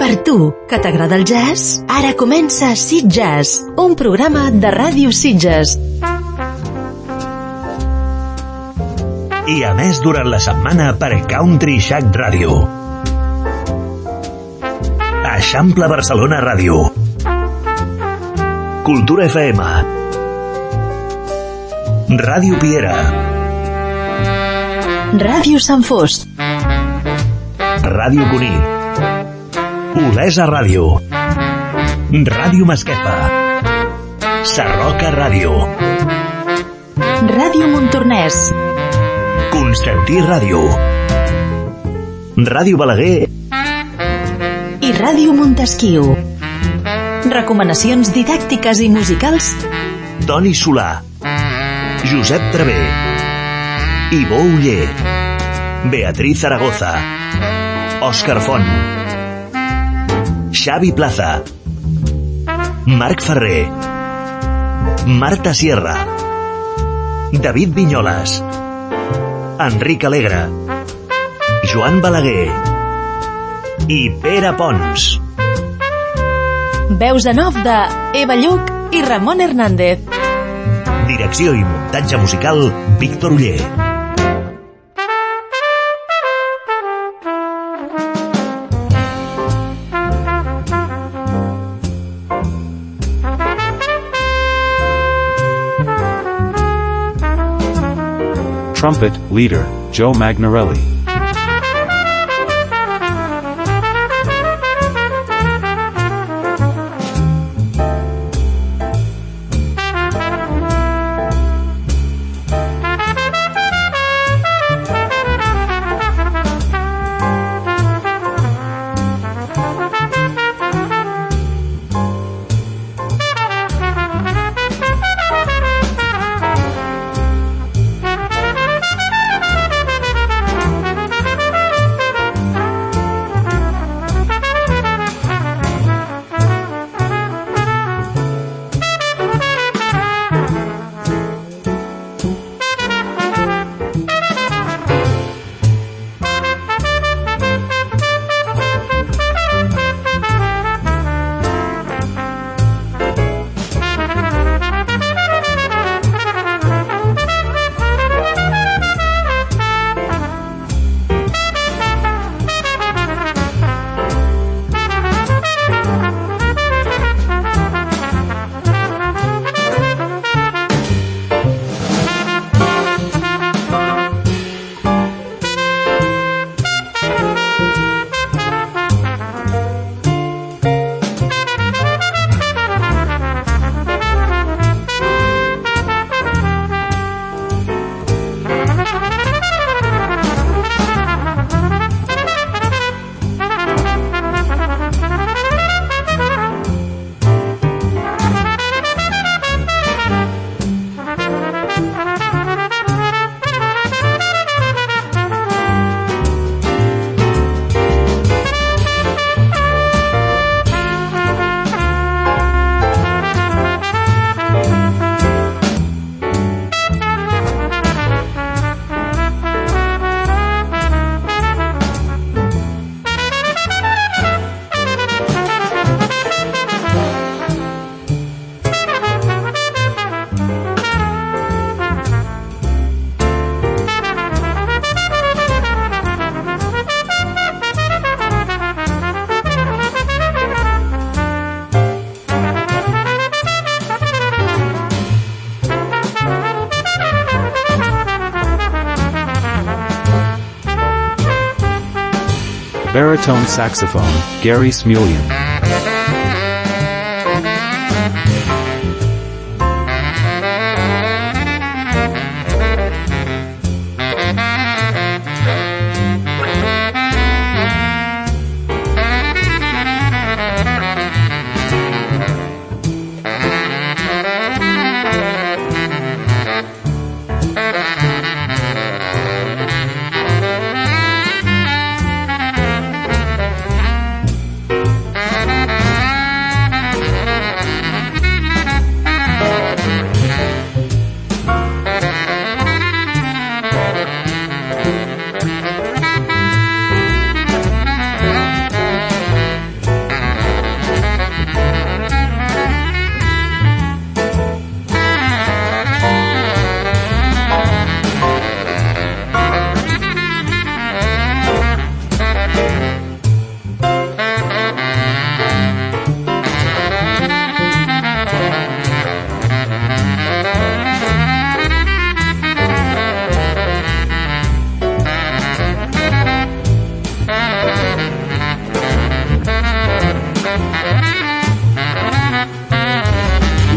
Per tu, que t'agrada el jazz, ara comença Sitges, un programa de Ràdio Sitges. I a més durant la setmana per Country Shack Ràdio. Eixample Barcelona Ràdio. Cultura FM. Ràdio Piera. Ràdio Sant Fost. Ràdio Cunit. Olesa Ràdio. Ràdio Masquefa. Sarroca Ràdio. Ràdio Montornès. Constantí Ràdio. Ràdio Balaguer. I Ràdio Montesquiu. Recomanacions didàctiques i musicals. Toni Solà. Josep Travé. Ivo Uller. Beatriz Zaragoza. Òscar Font. Xavi Plaza. Marc Ferrer. Marta Sierra. David Vinyoles. Enric Alegre. Joan Balaguer. I Pere Pons. Veus en off de Eva Lluc i Ramon Hernández. Direcció i muntatge musical Víctor Uller. Trumpet, leader, Joe Magnarelli. Baritone saxophone, Gary Smulian.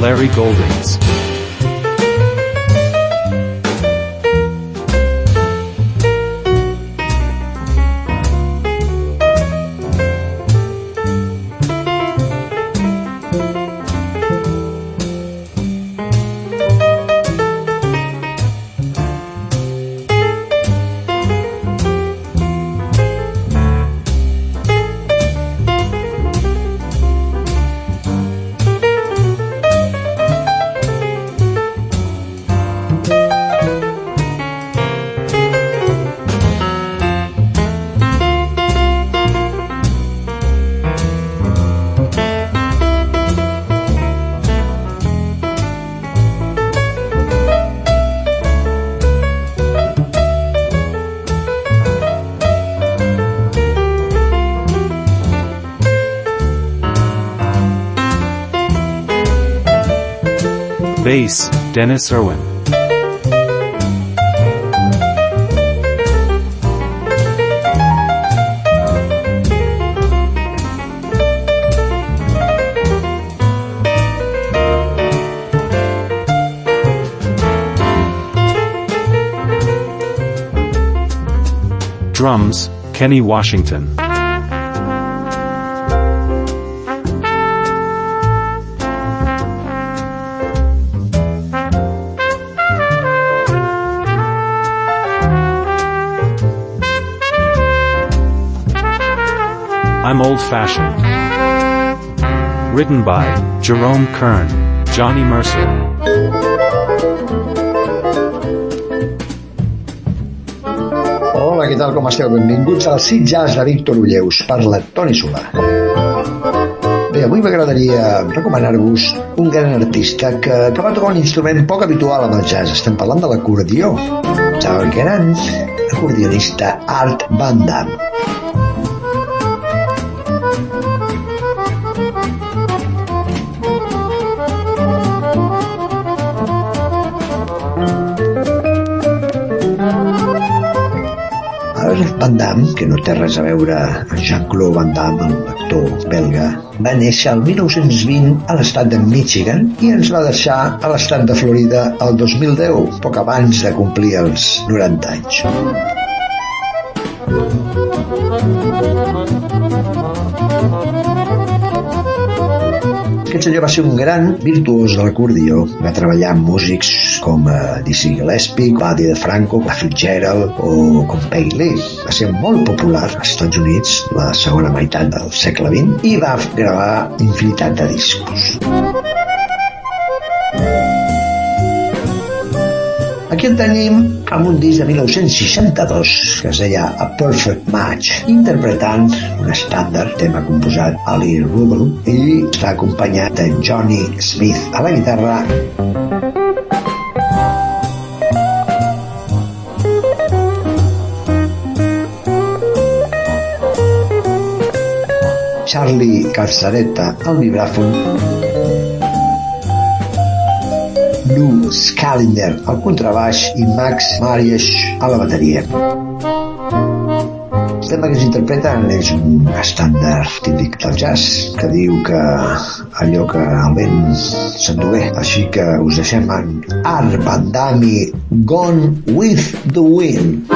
Larry Goldings. Bass, Dennis Irwin. Drums, Kenny Washington. I'm Old-Fashioned. Written by Jerome Kern, Johnny Mercer. Hola, què tal, com esteu? Benvinguts al Acid Jazz de Víctor Ulleus. Parla Toni Solà. Bé, avui m'agradaria recomanar-vos un gran artista que va tocar un instrument poc habitual amb el jazz. Estem parlant de l'acordió. El gran acordionista Art Van Damme. Van Damme, que no té res a veure amb Jean-Claude Van Damme, l'actor belga, va néixer el 1920 a l'estat de Michigan i ens va deixar a l'estat de Florida el 2010, poc abans de complir els 90 anys. Aquest senyor va ser un gran virtuós de l'acordió. Va treballar amb músics com Dizzy Gillespie, Buddy DeFranco, Fitzgerald o com Peggy Lee. Va ser molt popular als Estats Units la segona meitat del segle XX i va gravar infinitat de discos. Aquí el tenim amb un disc de 1962 que es deia A Perfect Match, interpretant un estàndard tema composat a Lee Rubel i està acompanyat de Johnny Smith a la guitarra, Charlie Calzaretta al vibràfon, Lou Scalinder al contrabaix i Max Mariasch a la bateria. El tema que s'interpreten és un estàndard típic del jazz que diu que allò que el vent s'endugué. Així que us deixem amb Art Van Damme, Gone with the Wind.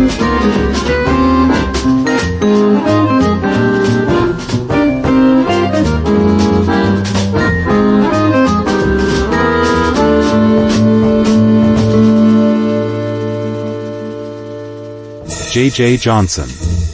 J.J. Johnson.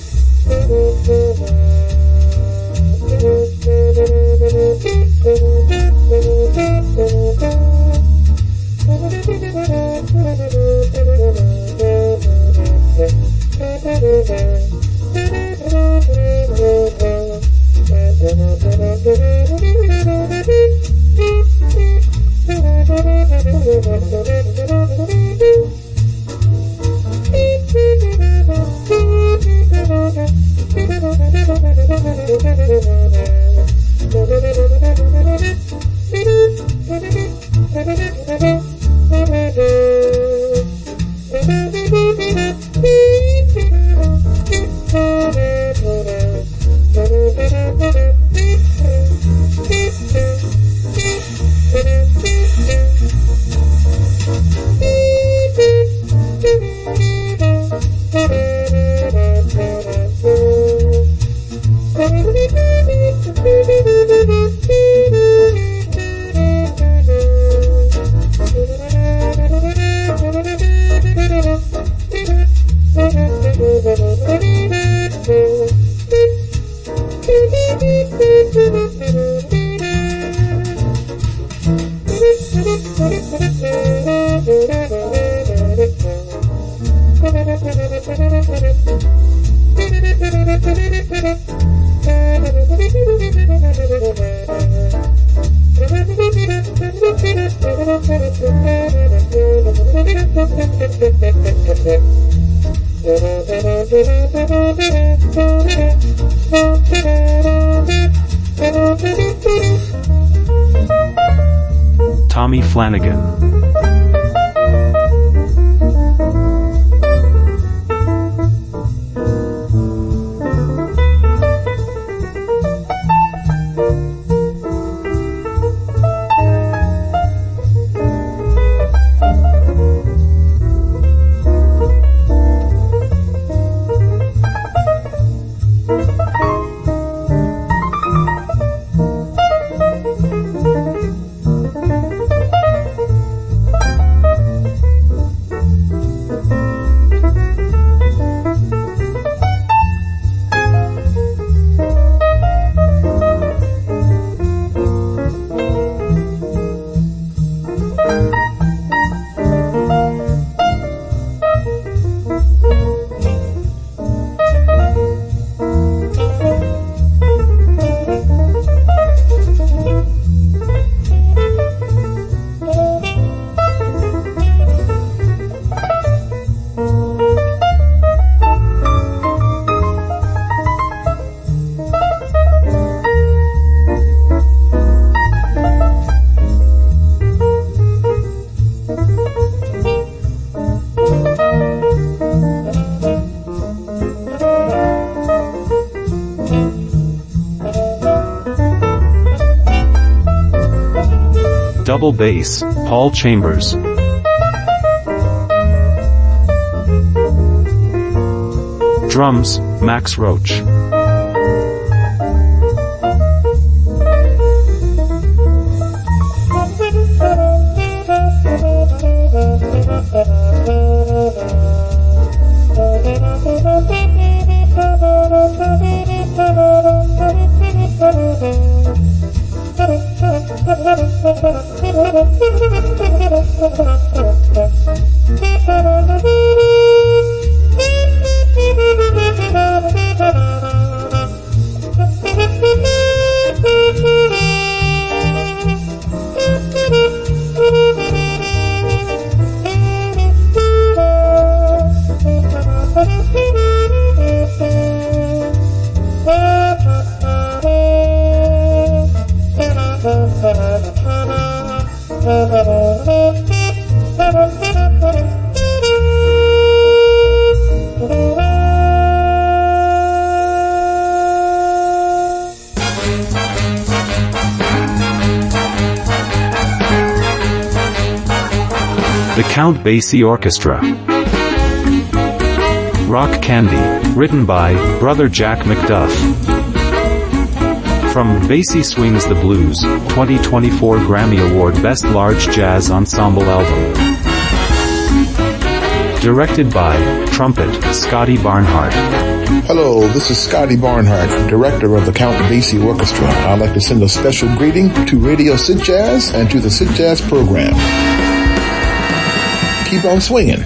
Tommy Flanagan. Double bass, Paul Chambers. Drums, Max Roach. The Count Basie Orchestra. Rock Candy, written by Brother Jack McDuff. From Basie Swings the Blues, 2024 Grammy Award Best Large Jazz Ensemble Album. Directed by Trumpet, Scotty Barnhart. Hello, this is Scotty Barnhart, director of the Count Basie Orchestra. I'd like to send a special greeting to Radio Sid Jazz and to the Sid Jazz program. Keep on swinging.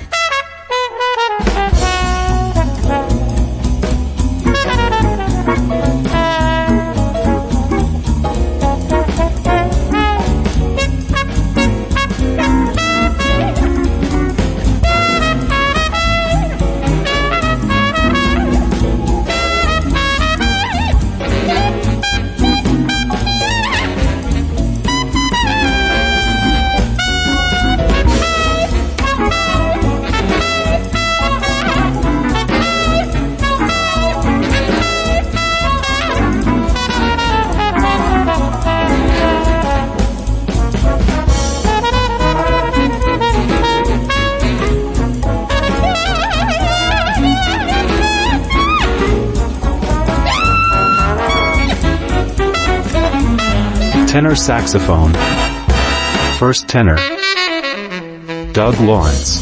Tenor saxophone. First tenor, Doug Lawrence.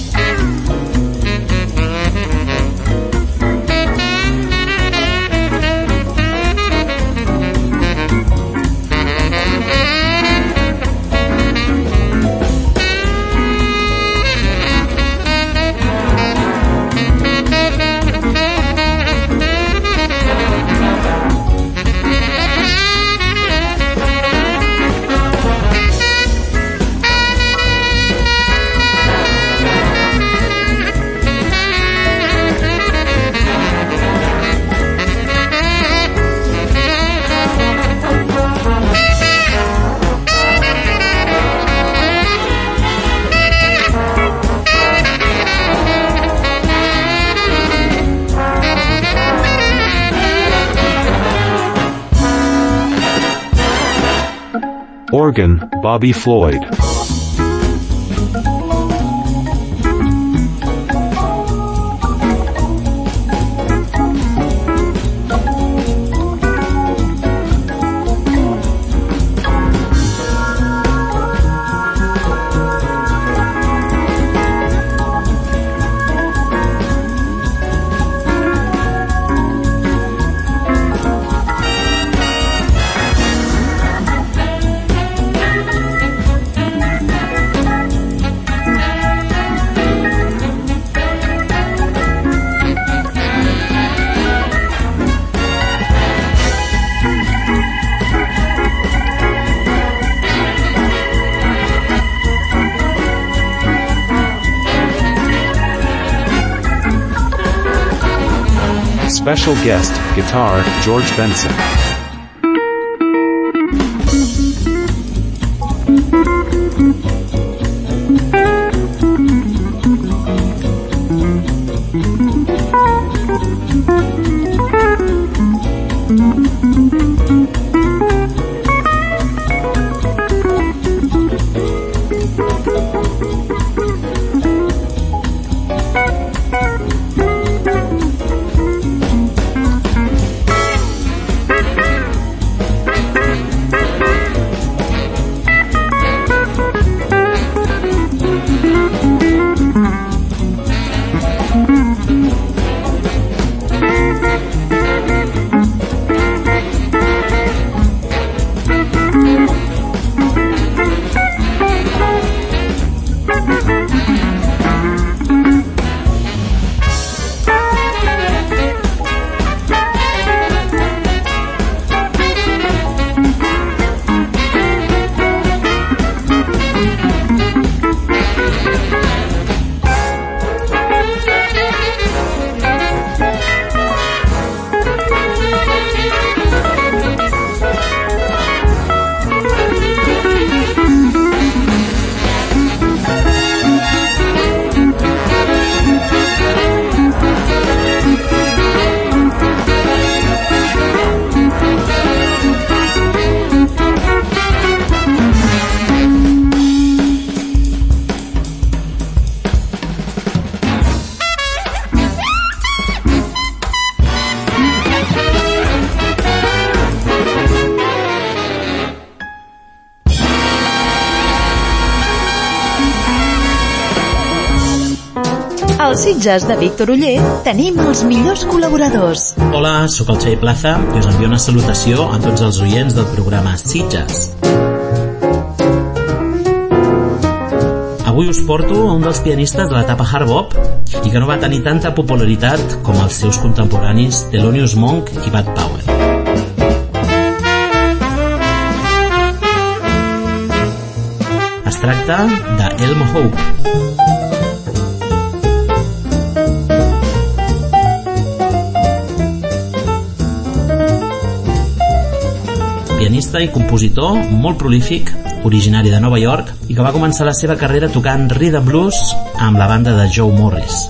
Organ, Bobby Floyd. Special guest, guitar, George Benson. Al Sitges de Víctor Oller tenim els millors col·laboradors. Hola, sóc el Xavi Plaza i us envio una salutació a tots els oients del programa Sitges. Avui us porto a un dels pianistes de l'etapa hard bop i que no va tenir tanta popularitat com els seus contemporanis Thelonious Monk i Bud Powell. Es tracta d'Elmo Hope. Pianista i compositor molt prolífic, originari de Nova York i que va començar la seva carrera tocant rhythm blues amb la banda de Joe Morris.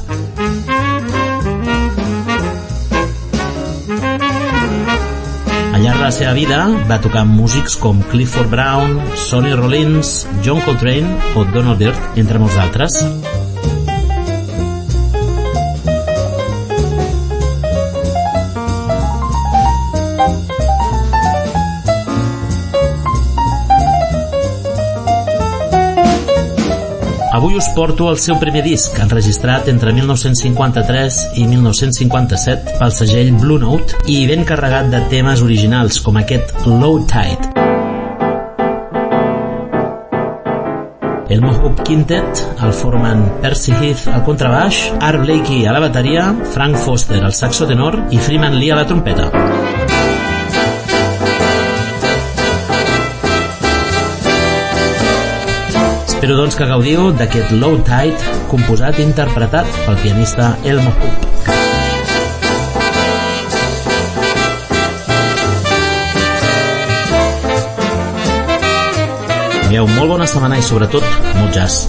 Al llarg de la seva vida va tocar amb músics com Clifford Brown, Sonny Rollins, John Coltrane o Donald Byrd, entre molts d'altres. Avui us porto el seu primer disc, enregistrat entre 1953 i 1957 pel segell Blue Note i ben carregat de temes originals com aquest Low Tide. El Mohope Quintet el formen Percy Heath al contrabaix, Art Blakey a la bateria, Frank Foster al saxo tenor i Freeman Lee a la trompeta. Espero doncs que gaudiu d'aquest Low Tide composat i interpretat pel pianista Elmo Hope. Tingueu molt bona setmana i sobretot molt jazz.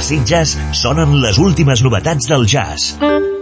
Sitges sonen les últimes novetats del jazz.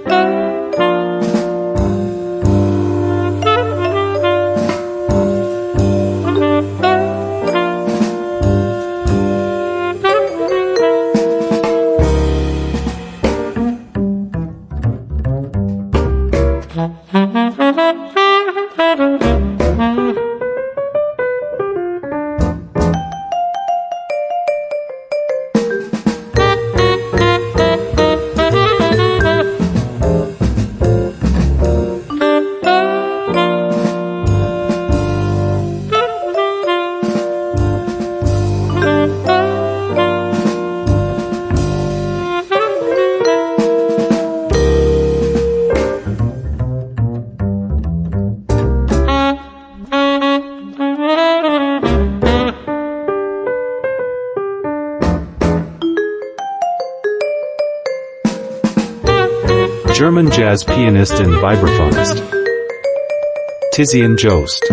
German jazz pianist and vibraphonist Tizian Jost.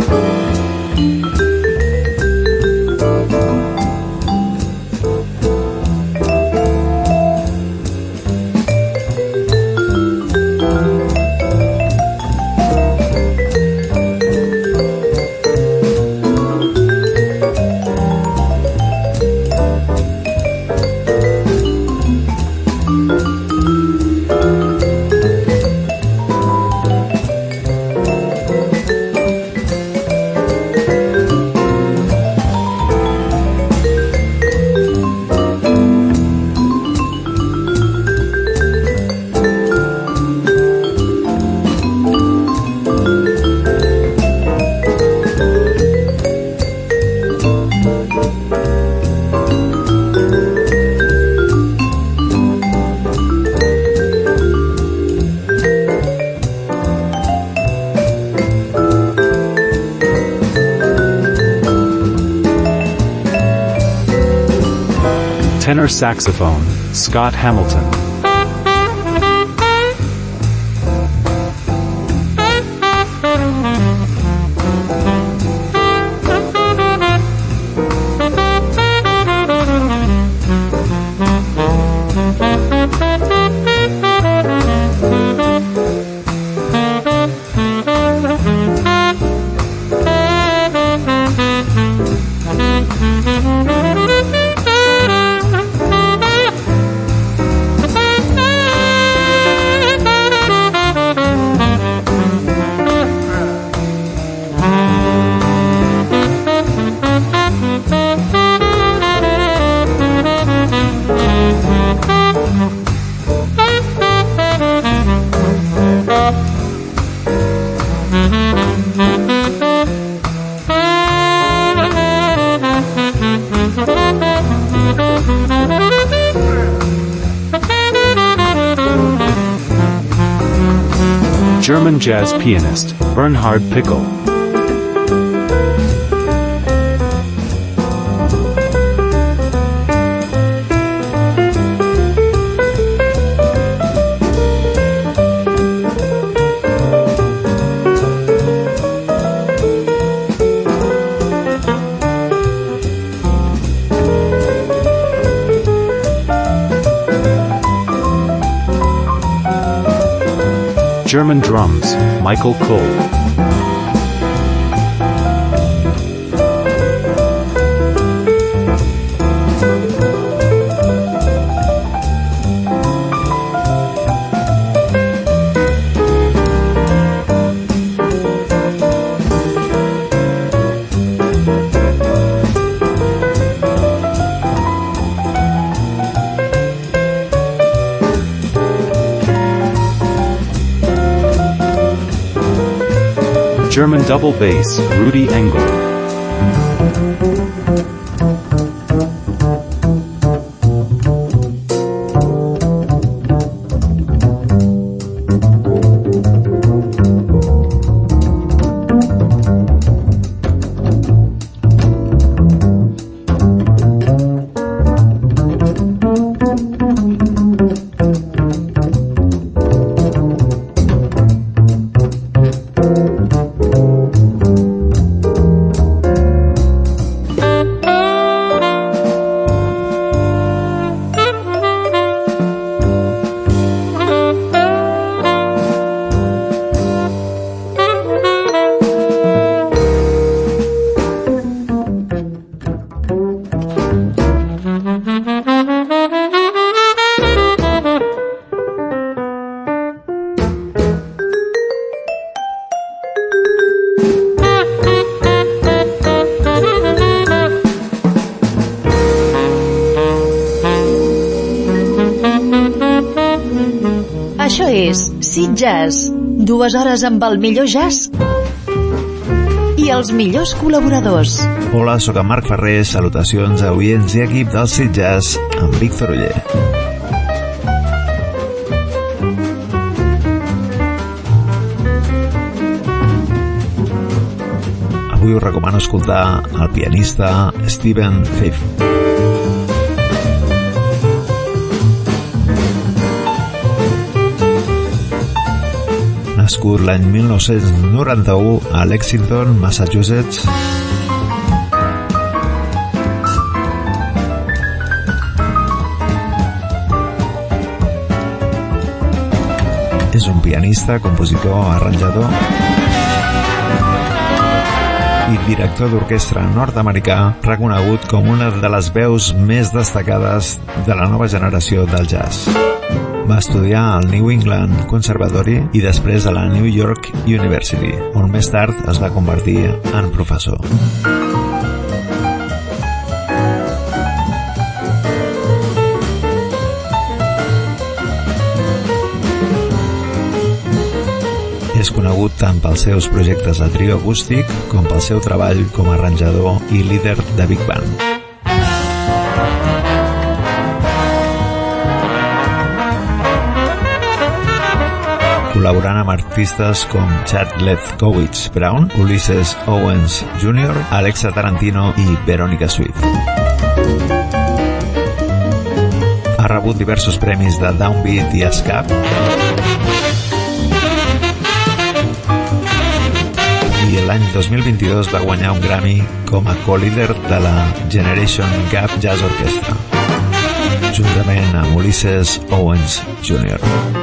Tenor saxophone, Scott Hamilton. German jazz pianist, Bernhard Pickel. German drums, Michael Cole. German double bass, Rudi Engel. Jazz. 2 hores amb el millor jazz i els millors col·laboradors. Hola, sóc en Marc Ferrer, salutacions a oients i equip del Sit Jazz amb Víctor Oller. Avui us recomano escoltar el pianista Steven Feifke. Nascut l'any 1991 a Lexington, Massachusetts, és un pianista, compositor, arranjador i director d'orquestra nord-americà reconegut com una de les veus més destacades de la nova generació del jazz. Va estudiar al New England Conservatory i després a la New York University, on més tard es va convertir en professor. És conegut tant pels seus projectes de trio acústic com pel seu treball com a arranjador i líder de Big Band. Col·laborant amb artistes com Chad Lefkowitz Brown, Ulysses Owens Jr., Alexa Tarantino i Veronica Swift. Ha rebut diversos premis de Downbeat i ASCAP i l'any 2022 va guanyar un Grammy com a co-líder de la Generation Gap Jazz Orchestra, juntament amb Ulysses Owens Jr.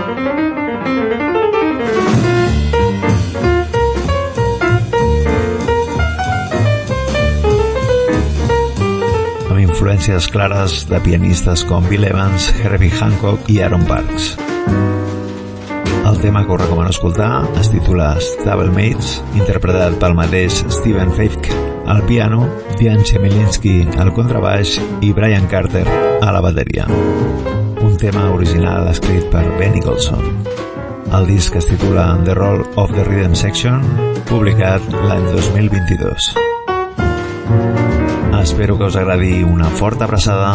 Amb influències clares de pianistes com Bill Evans, Herbie Hancock i Aaron Parks. El tema que us recomano escoltar es titula Stablemates, interpretat pel mateix Steven Feifke al piano, Diane Chemerinsky al contrabaix i Brian Carter a la bateria. Un tema original escrit per Benny Golson. El disc es titula The Roll of the Rhythm Section, publicat l'any 2022. Espero que us agradi. Una forta abraçada.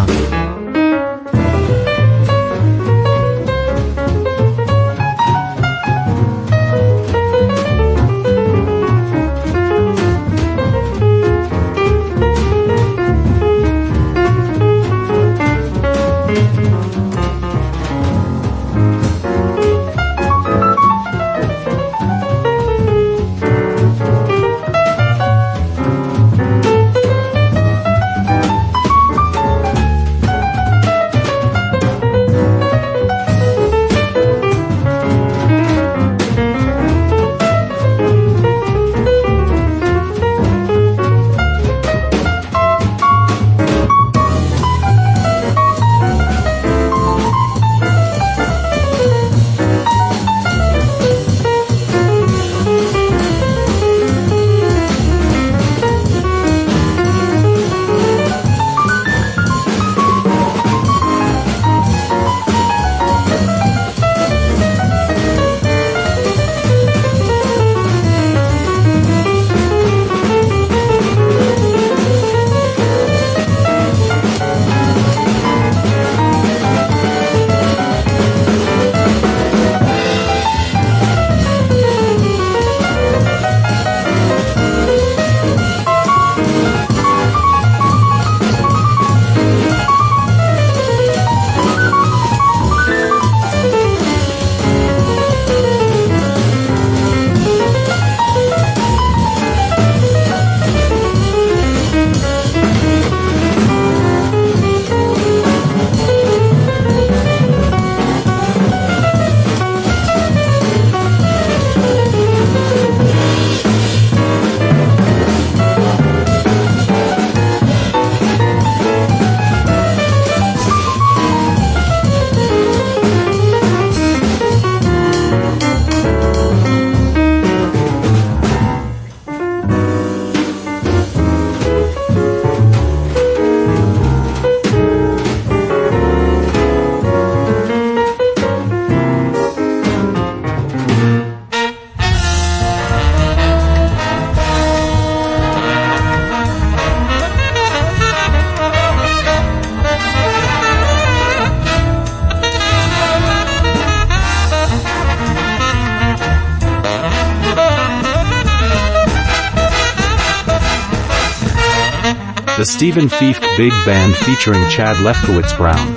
The Stephen Fief Big Band featuring Chad Lefkowitz Brown.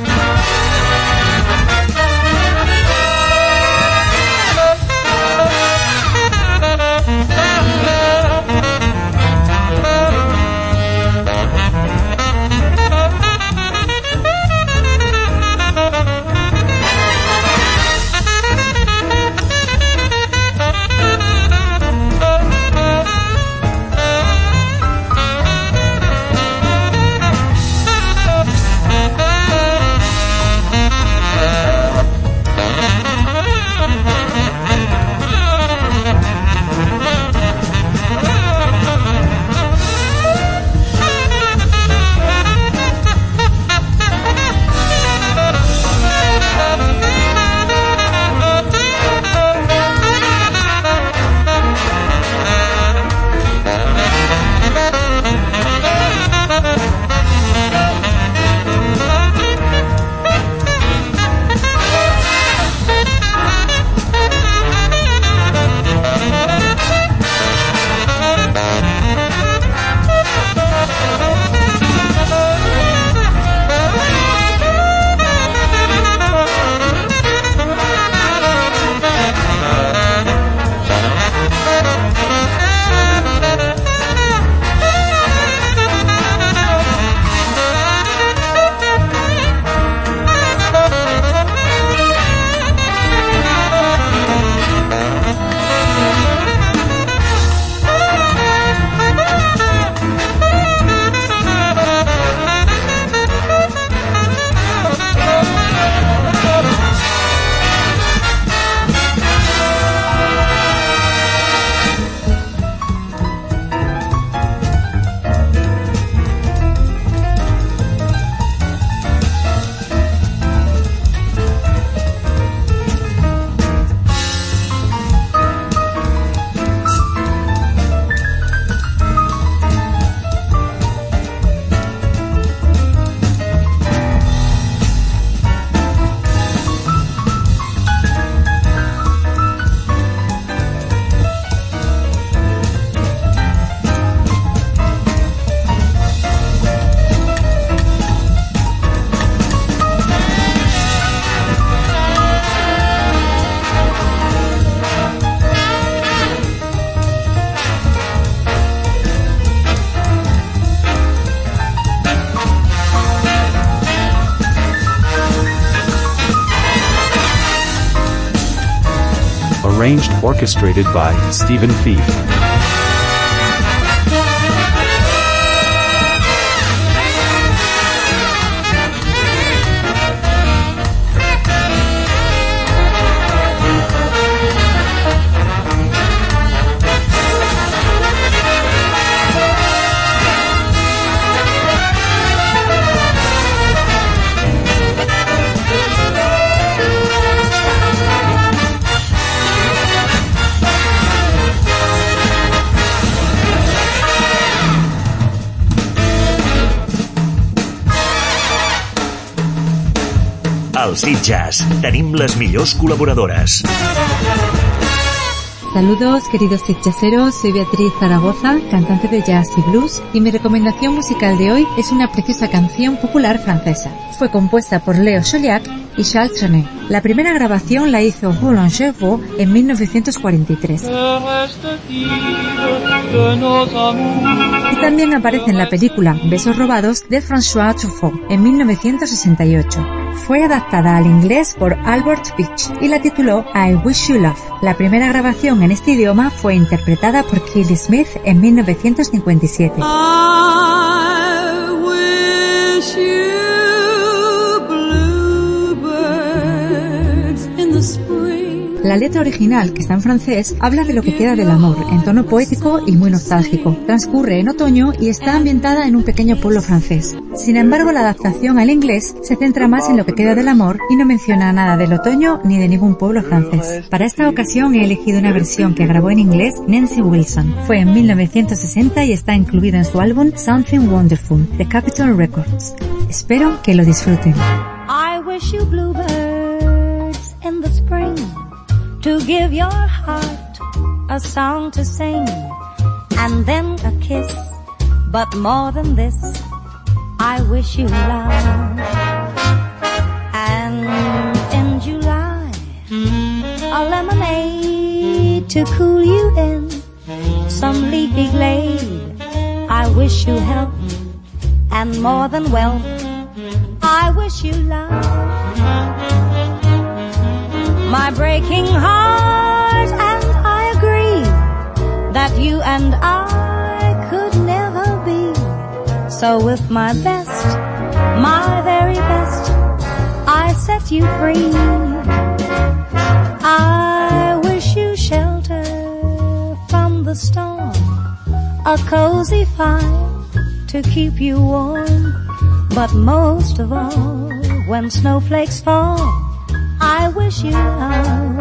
Arranged, orchestrated by Stephen Fief. Al Sitges tenim les millors col·laboradores. Saludos, queridos sitgeseros, soy Beatriz Zaragoza, cantante de jazz y blues, y mi recomendación musical de hoy es una preciosa canción popular francesa. Fue compuesta por Léo Choliac y Charles Trenet. La primera grabación la hizo Roland Gervaux en 1943. Y también aparece en la película Besos robados de François Truffaut en 1968. Fue adaptada al inglés por Albert Beach y la tituló I Wish You Love. La primera grabación en este idioma fue interpretada por Kelly Smith en 1957. I wish you bluebirds in the spring. La letra original, que está en francés, habla de lo que queda del amor, en tono poético y muy nostálgico. Transcurre en otoño y está ambientada en un pequeño pueblo francés. Sin embargo, la adaptación al inglés se centra más en lo que queda del amor y no menciona nada del otoño ni de ningún pueblo francés. Para esta ocasión he elegido una versión que grabó en inglés Nancy Wilson. Fue en 1960 y está incluida en su álbum Something Wonderful, de Capitol Records. Espero que lo disfruten. I wish you bluebirds in the spring, to give your heart a song to sing, and then a kiss, but more than this, I wish you love. And in July, a lemonade to cool you in some leafy glade. I wish you health and more than wealth. I wish you love. My breaking heart and I agree that you and I could never be. So with my best, my very best, I set you free. I wish you shelter from the storm, a cozy fire to keep you warm. But most of all, when snowflakes fall, I wish you love.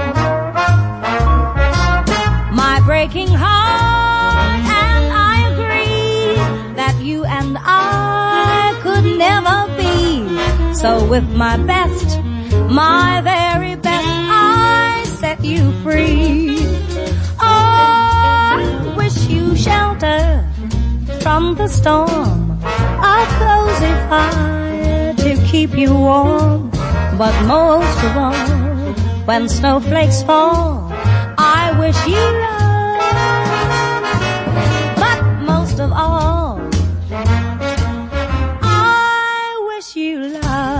My breaking heart and I agree that you and I could never be. So with my best, my very best, I set you free. Oh, I wish you shelter from the storm, a cozy fire to keep you warm. But most of all, when snowflakes fall, I wish you love. But most of all, I wish you love.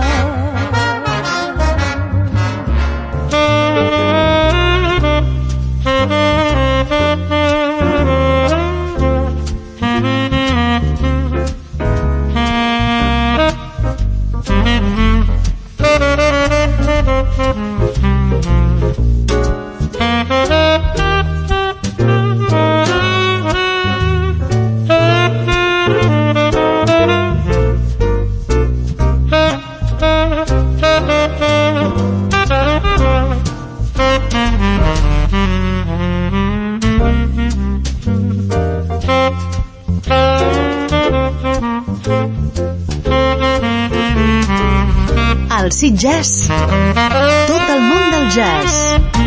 El Sid Jazz. Tot el món del jazz.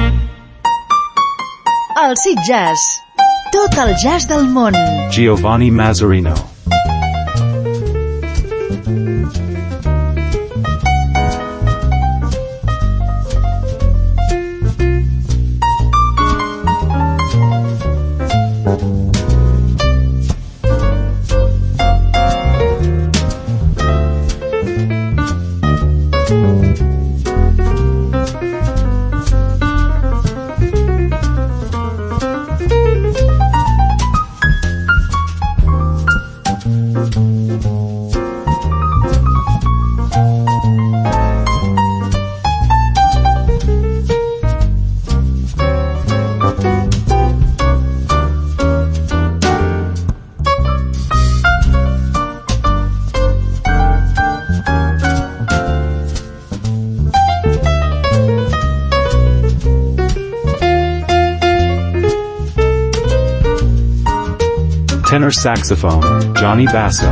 El Sid Jazz. Tot el jazz del món. Giovanni Mazzarino. Tenor saxophone, Johnny Basso.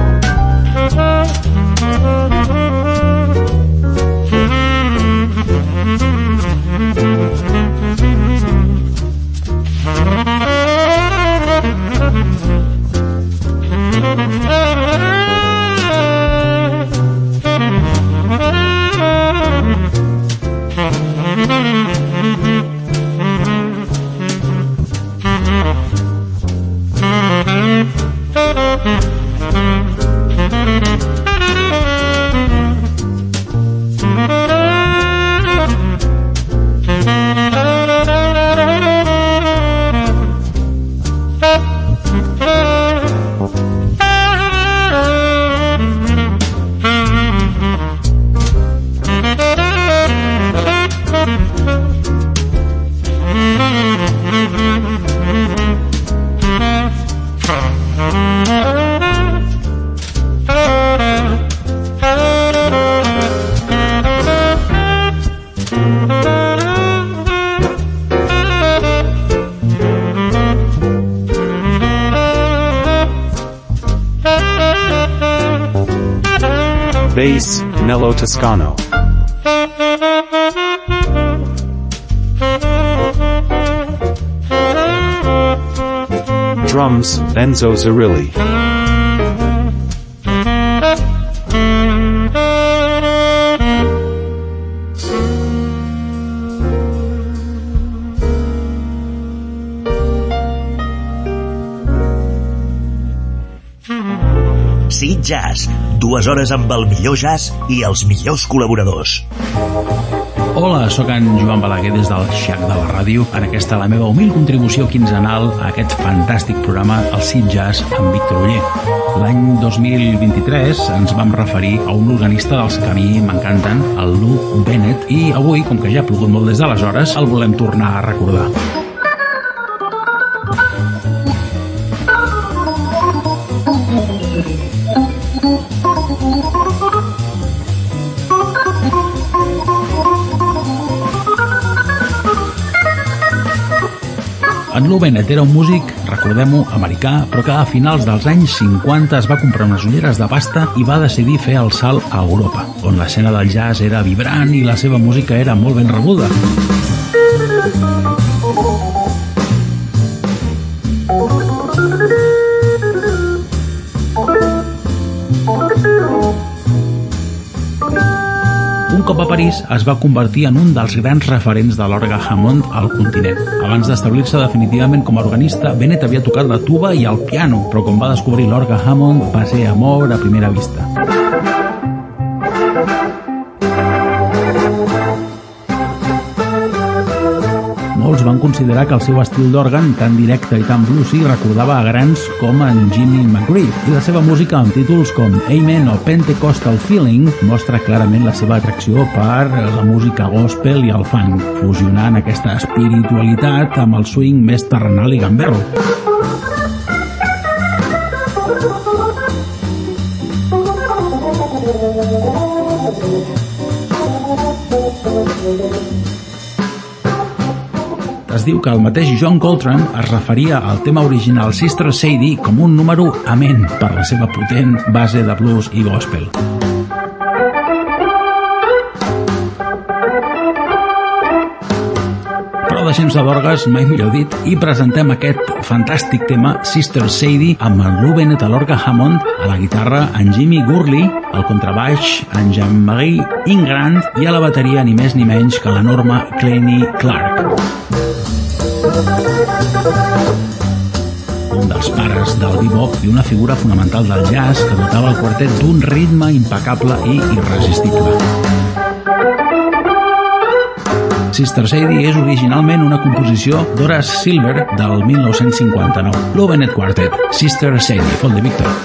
Bass, Nello Toscano. Drums, Enzo Zarilli. Jazz, 2 hores amb el millor jazz i els millors col·laboradors. Hola, sóc en Joan Balaguer des del Shack de la ràdio. En aquesta la meva humil contribució quinzenal a aquest fantàstic programa, el Acid Jazz amb Víctor Oller. L'any 2023 ens vam referir a un organista dels que a mi m'encanten, el Lou Bennett, i avui, com que ja ha plogut molt des d'aleshores, el volem tornar a recordar. En Lou Bennett era un músic, recordem-ho, americà, però que a finals dels anys 50 es va comprar unes ulleres de pasta i va decidir fer el salt a Europa, on l'escena del jazz era vibrant i la seva música era molt ben rebuda. Un cop a París es va convertir en un dels grans referents de l'orgue Hammond al continent. Abans d'establir-se definitivament com a organista, Bennett havia tocat la tuba i el piano, però quan va descobrir l'orgue Hammond va ser amor a primera vista. Molts van considerar que el seu estil d'òrgan, tan directe i tan bluesy, recordava a grans com en Jimmy McGriff, i la seva música amb títols com Amen o Pentecostal Feeling mostra clarament la seva atracció per la música gospel i el funk, fusionant aquesta espiritualitat amb el swing més terrenal i gamberro. Es diu que el mateix John Coltrane es referia al tema original Sister Sadie com un número amén per la seva potent base de blues i gospel. Però deixem-se d'orgues, mai millor dit, i presentem aquest fantàstic tema Sister Sadie amb en Lou Bennett a l'orgue Hammond, a la guitarra en Jimmy Gurley, al contrabaix en Jean-Marie Ingrand i a la bateria ni més ni menys que l'enorme Clenny Clark. Un dels pares del bebop i una figura fonamental del jazz que dotava el quartet d'un ritme impecable i irresistible. Sister Sadie és originalment una composició d'Horace Silver del 1959. Lou Bennett Quartet, Sister Sadie, fot de Víctor.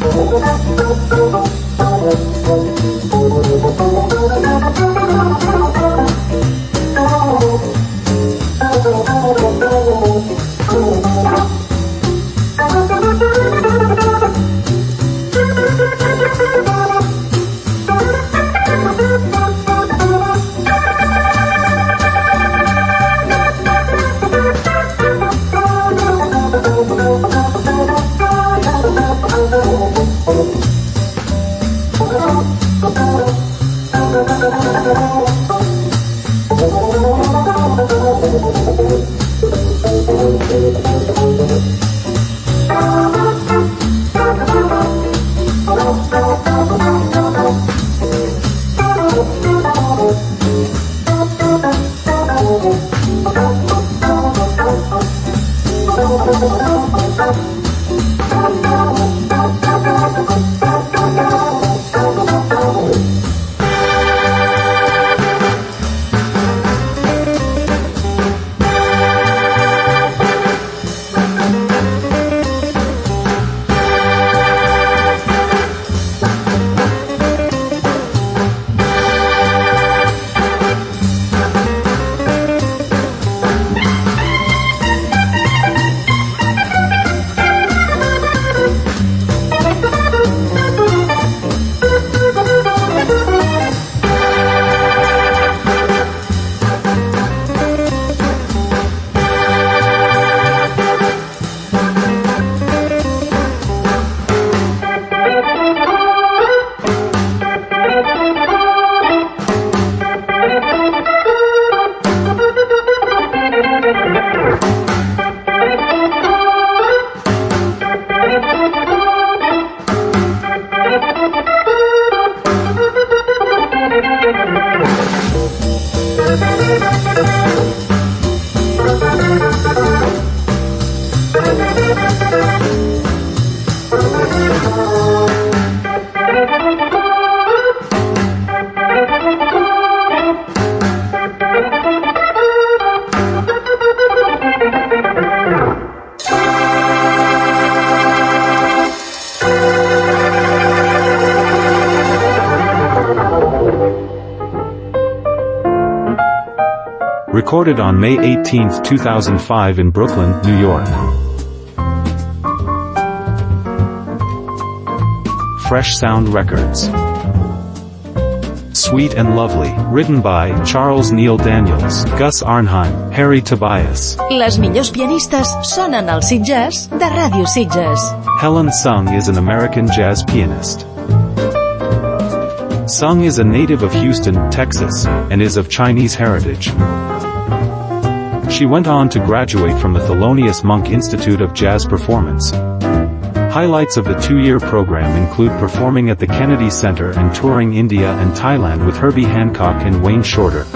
Recorded on May 18, 2005 in Brooklyn, New York. Fresh Sound Records. Sweet and Lovely, written by Charles Neil Daniels, Gus Arnheim, Harry Tobias. Les millors pianistes sonen al Sitges de Ràdio Sitges. Helen Sung is an American jazz pianist. Sung is a native of Houston, Texas, and is of Chinese heritage. She went on to graduate from the Thelonious Monk Institute of Jazz Performance. Highlights of the 2-year program include performing at the Kennedy Center and touring India and Thailand with Herbie Hancock and Wayne Shorter.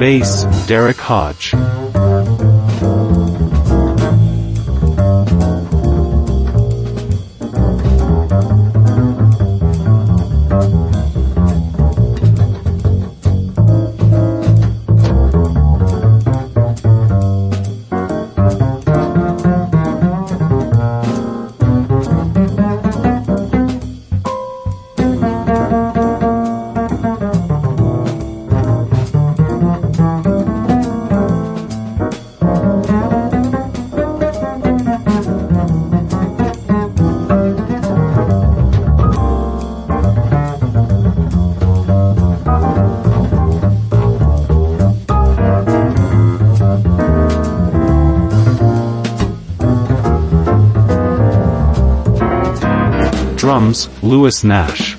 bass, Derek Hodge. Drums, Louis Nash.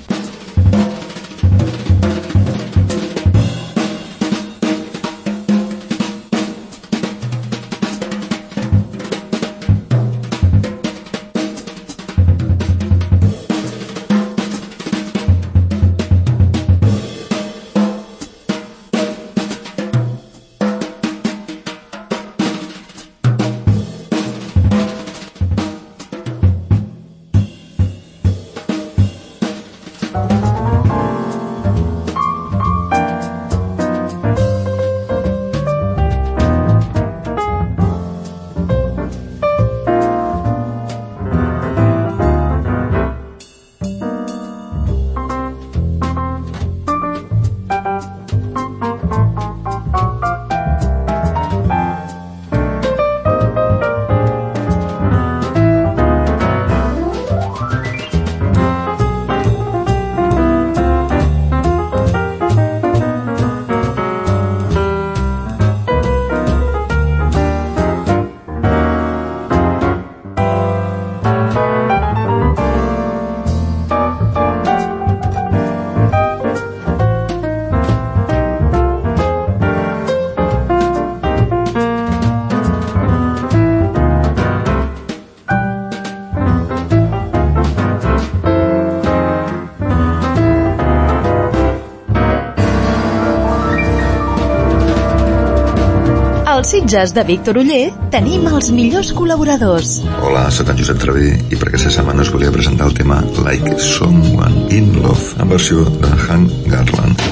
Als Sitges de Víctor Oller tenim els millors col·laboradors. Hola, soc en Josep Travé i per aquesta setmana us volia presentar el tema Like Someone in Love en versió de Hank Garland.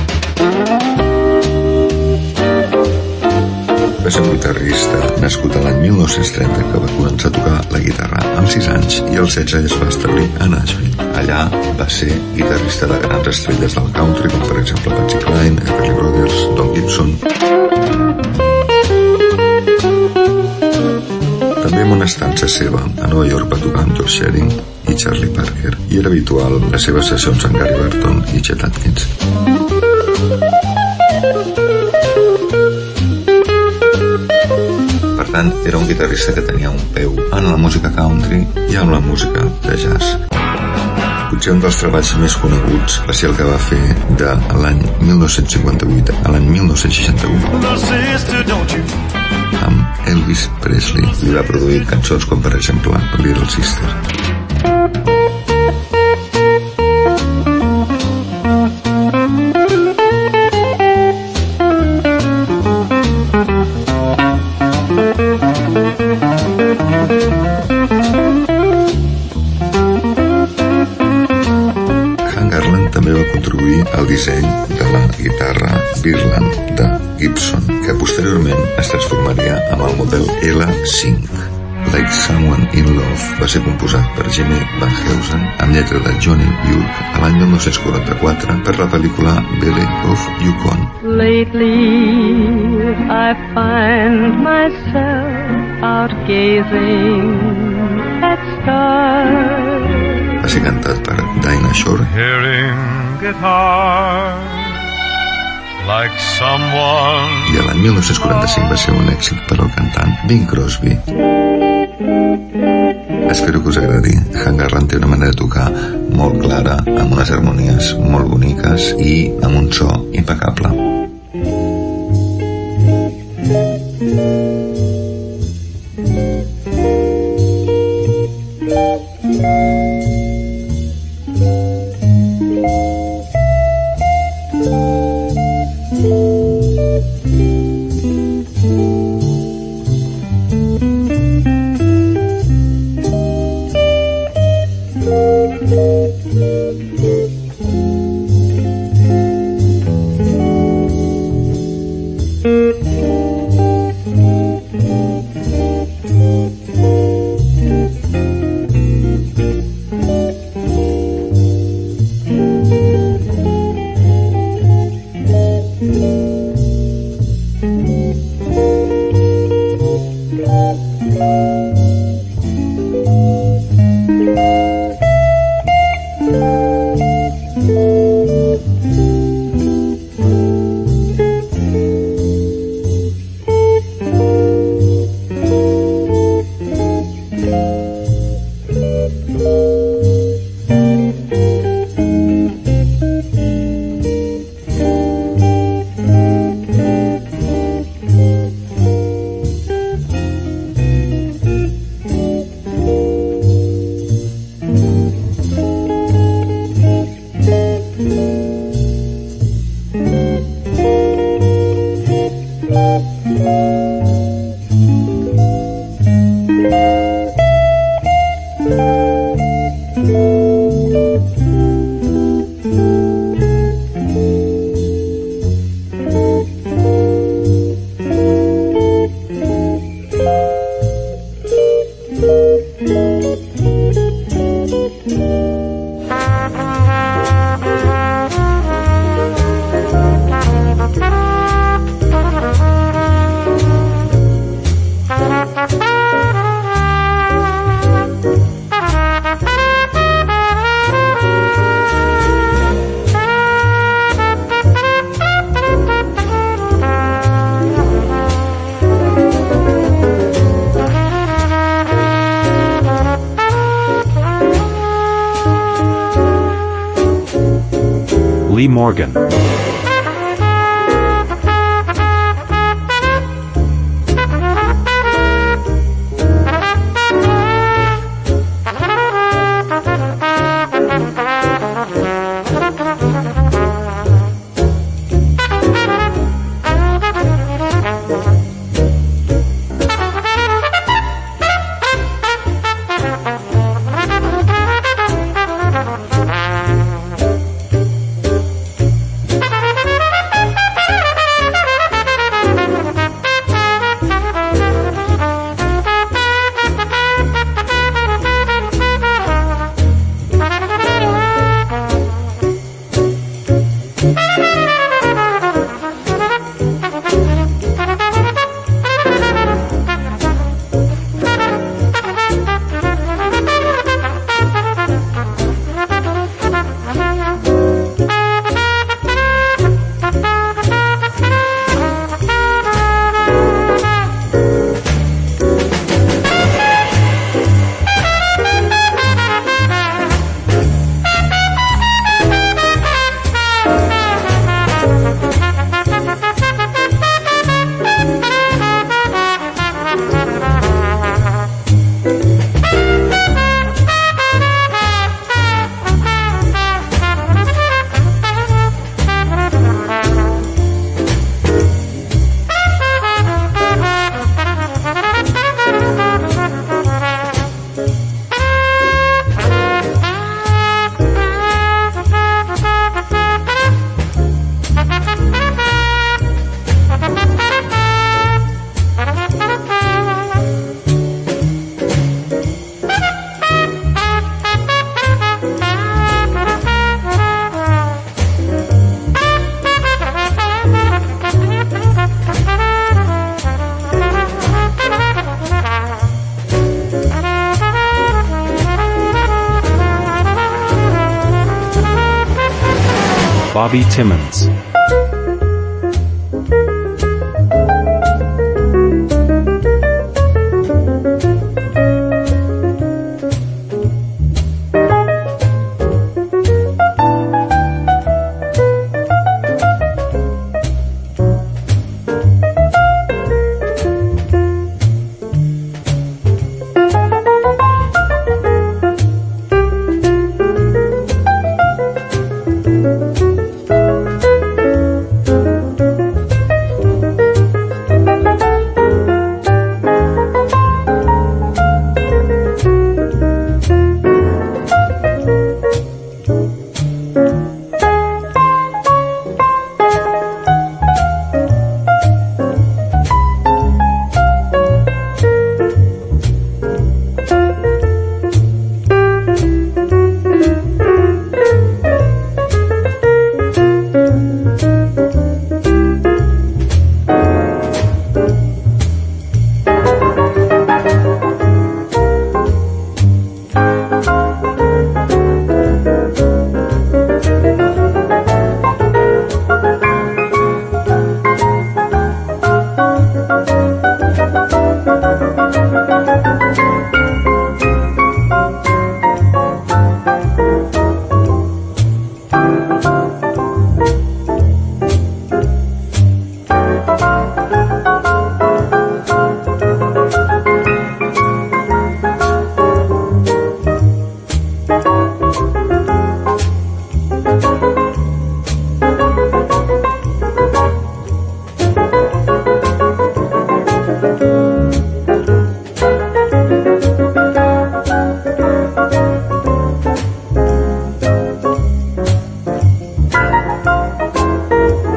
Va ser un guitarrista nascut a l'any 1930 que va començar a tocar la guitarra amb 6 anys i als 16 es va establir a Nashville. Allà va ser guitarrista de grans estrelles del country com per exemple Patsy Cline, Everly Brothers, Don Gibson. També en una estança seva a Nova York va tocar amb George Shearing i Charlie Parker i era habitual les seves sessions amb Gary Burton i Chet Atkins. Per tant, era un guitarrista que tenia un peu en la música country i en la música de jazz. Potser un dels treballs més coneguts va ser el que va fer de l'any 1958 a l'any 1961 amb Elvis Presley. Li va produir cançons com per exemple Little Sister. El disseny de la guitarra Birland de Gibson, que posteriorment es transformaria en el model L5. Like Someone in Love va ser composat per Jimmy Van Heusen amb lletra de Johnny York a l'any 1944 per la pel·lícula Belly of Yukon. Lately I find myself out gazing at stars. Va ser cantat per Dinah Shore. Like someone. I l'any 1945 va ser un èxit per al cantant Bing Crosby. Espero que us agradi. Hank Garland té una manera de tocar molt clara, amb unes harmonies molt boniques i amb un so impecable. Lee Morgan. Bobby Timmons.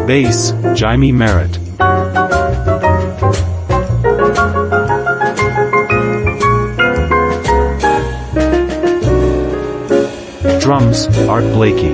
Bass, Jaime Merritt. Drums, Art Blakey.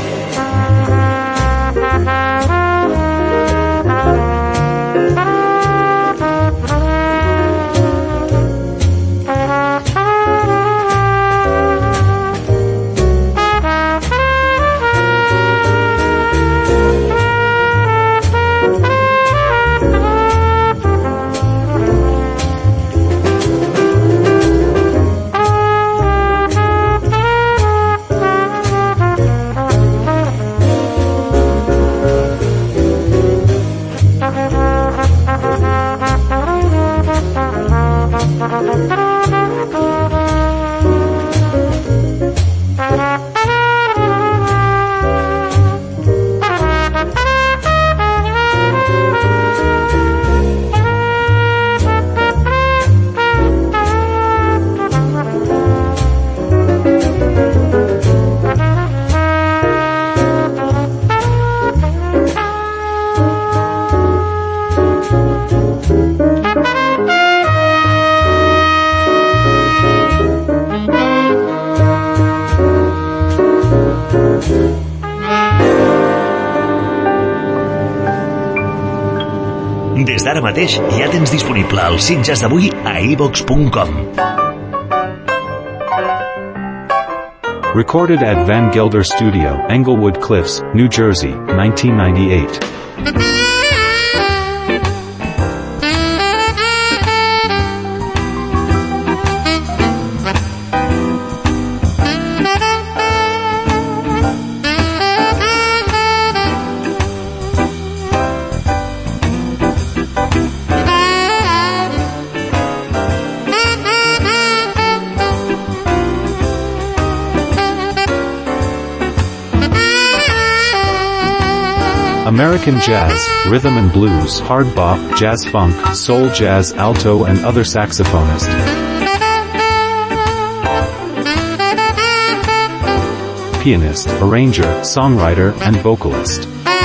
Des d'ara mateix ja tens disponible el Sit Jazz d'avui a iVox.com. Recorded at Van Gelder Studio, Englewood Cliffs, New Jersey, 1998. American jazz, rhythm and blues, hard bop, jazz funk, soul jazz, alto and other saxophonist. Pianist, arranger, songwriter, and vocalist.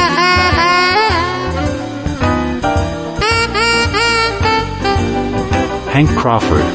Hank Crawford.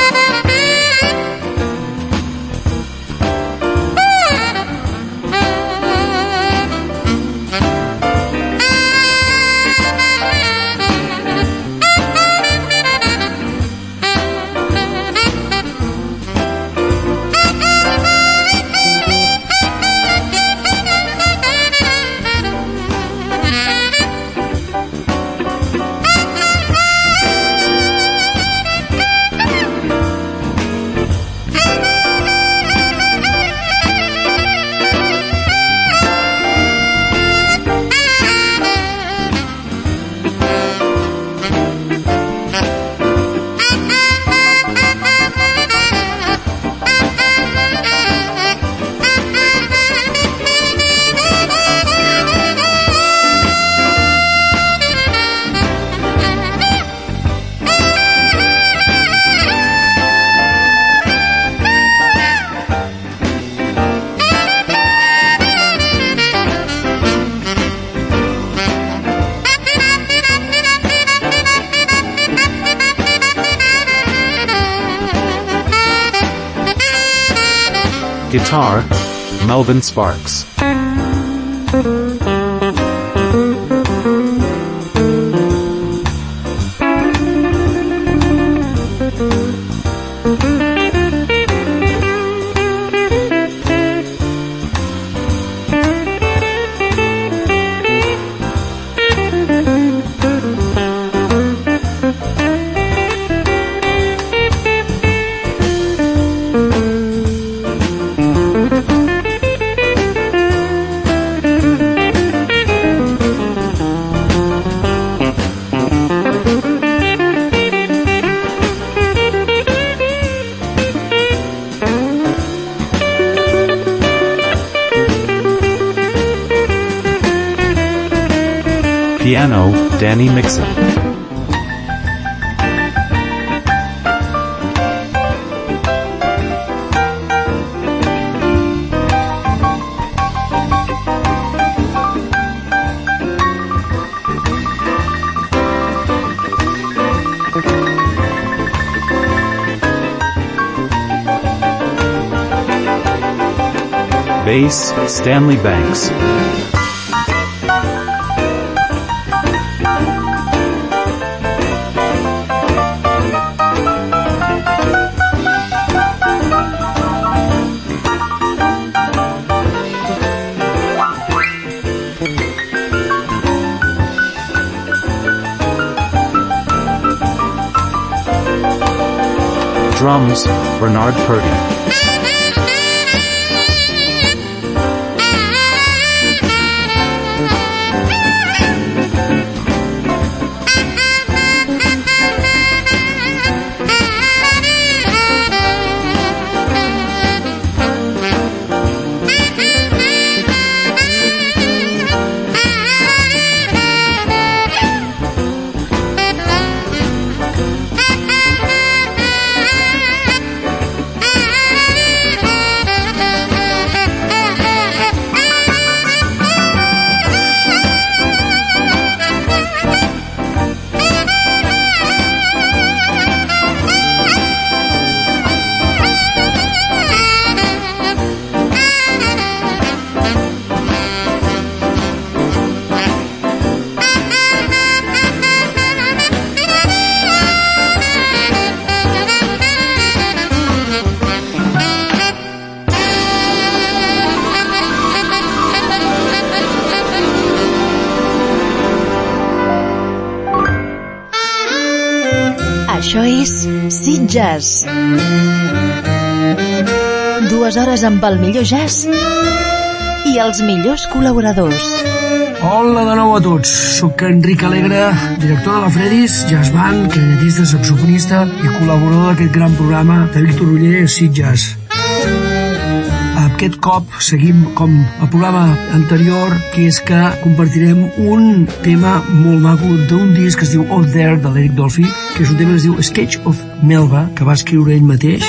Guitar, Melvin Sparks. Piano, Danny Mixon. Bass, Stanley Banks. Drums, Bernard Purdy. Això és Sitges. 2 hores amb el millor jazz i els millors col·laboradors. Hola de nou a tots, soc Enric Alegre, director de la Fredis, jazz band, clarinetista, saxofonista i col·laborador d'aquest gran programa de Víctor Oller, Sitges. Aquest cop seguim com el programa anterior, que és que compartirem un tema molt maco d'un disc que es diu Out There, de l'Eric Dolphy, que és un tema que es diu Sketch of Melba, que va escriure ell mateix,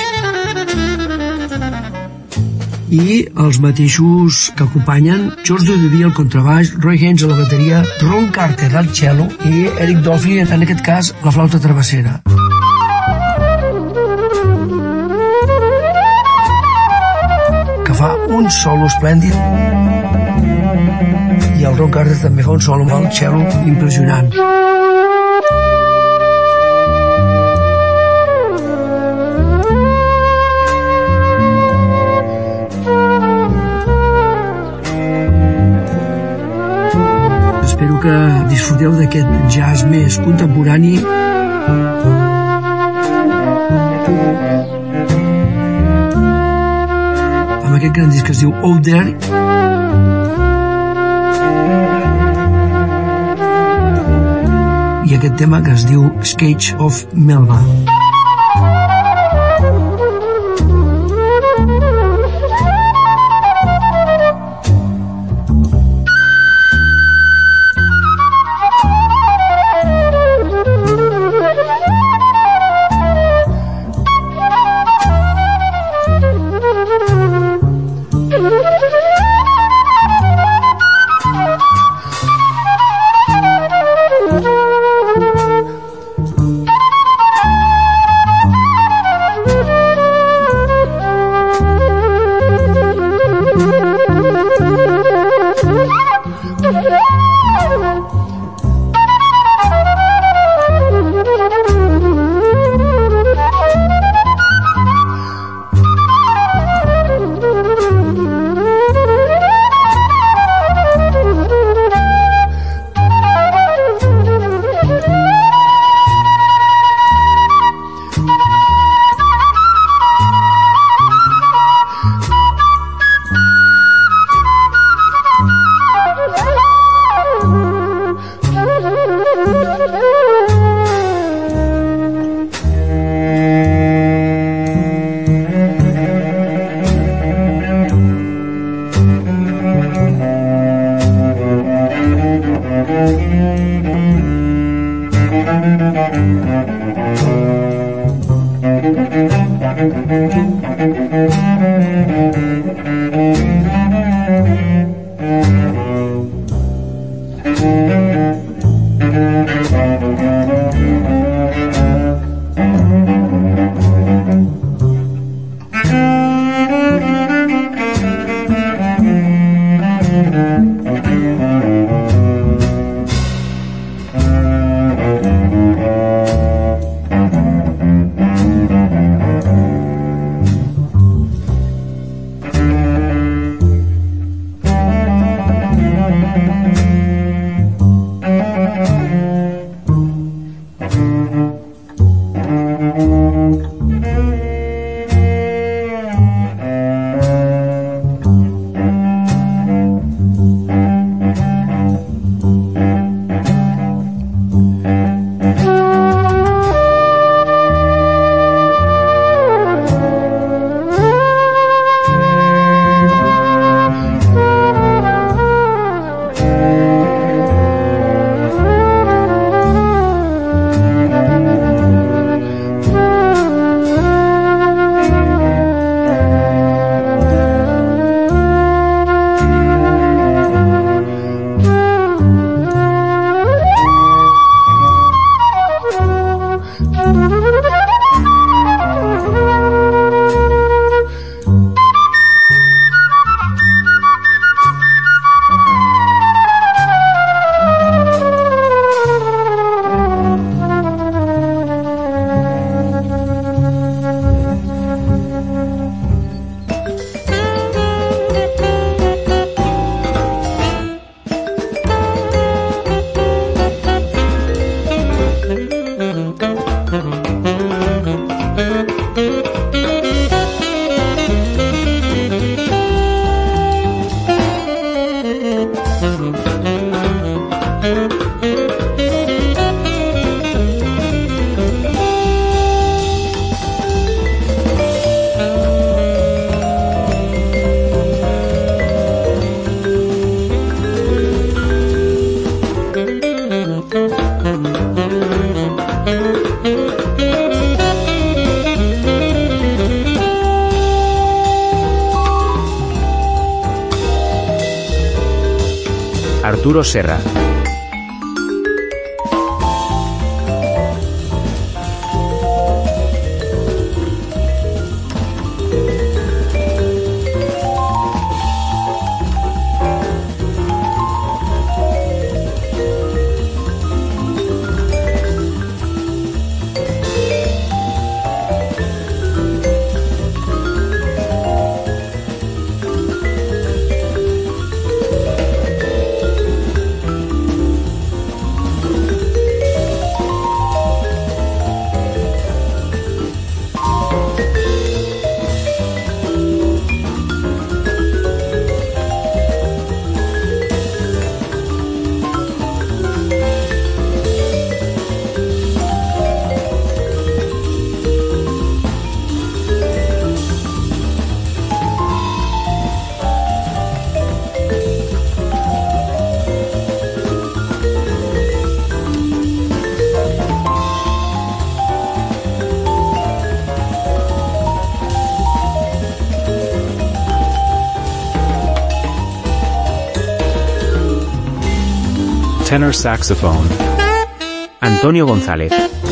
i els mateixos que acompanyen: George Duby al contrabaix, Roy Haynes a la bateria, Ron Carter al cello i Eric Dolphy, en aquest cas, la flauta travessera. Fa un solo esplèndid i el Ron Carter també fa un solo amb el cello impressionant. Espero que disfruteu d'aquest jazz més contemporani. Aquest gran disc que es diu Out There, i aquest tema que es diu Sketch of Melba. Arturo Serra. Tenor saxophone, Antonio González.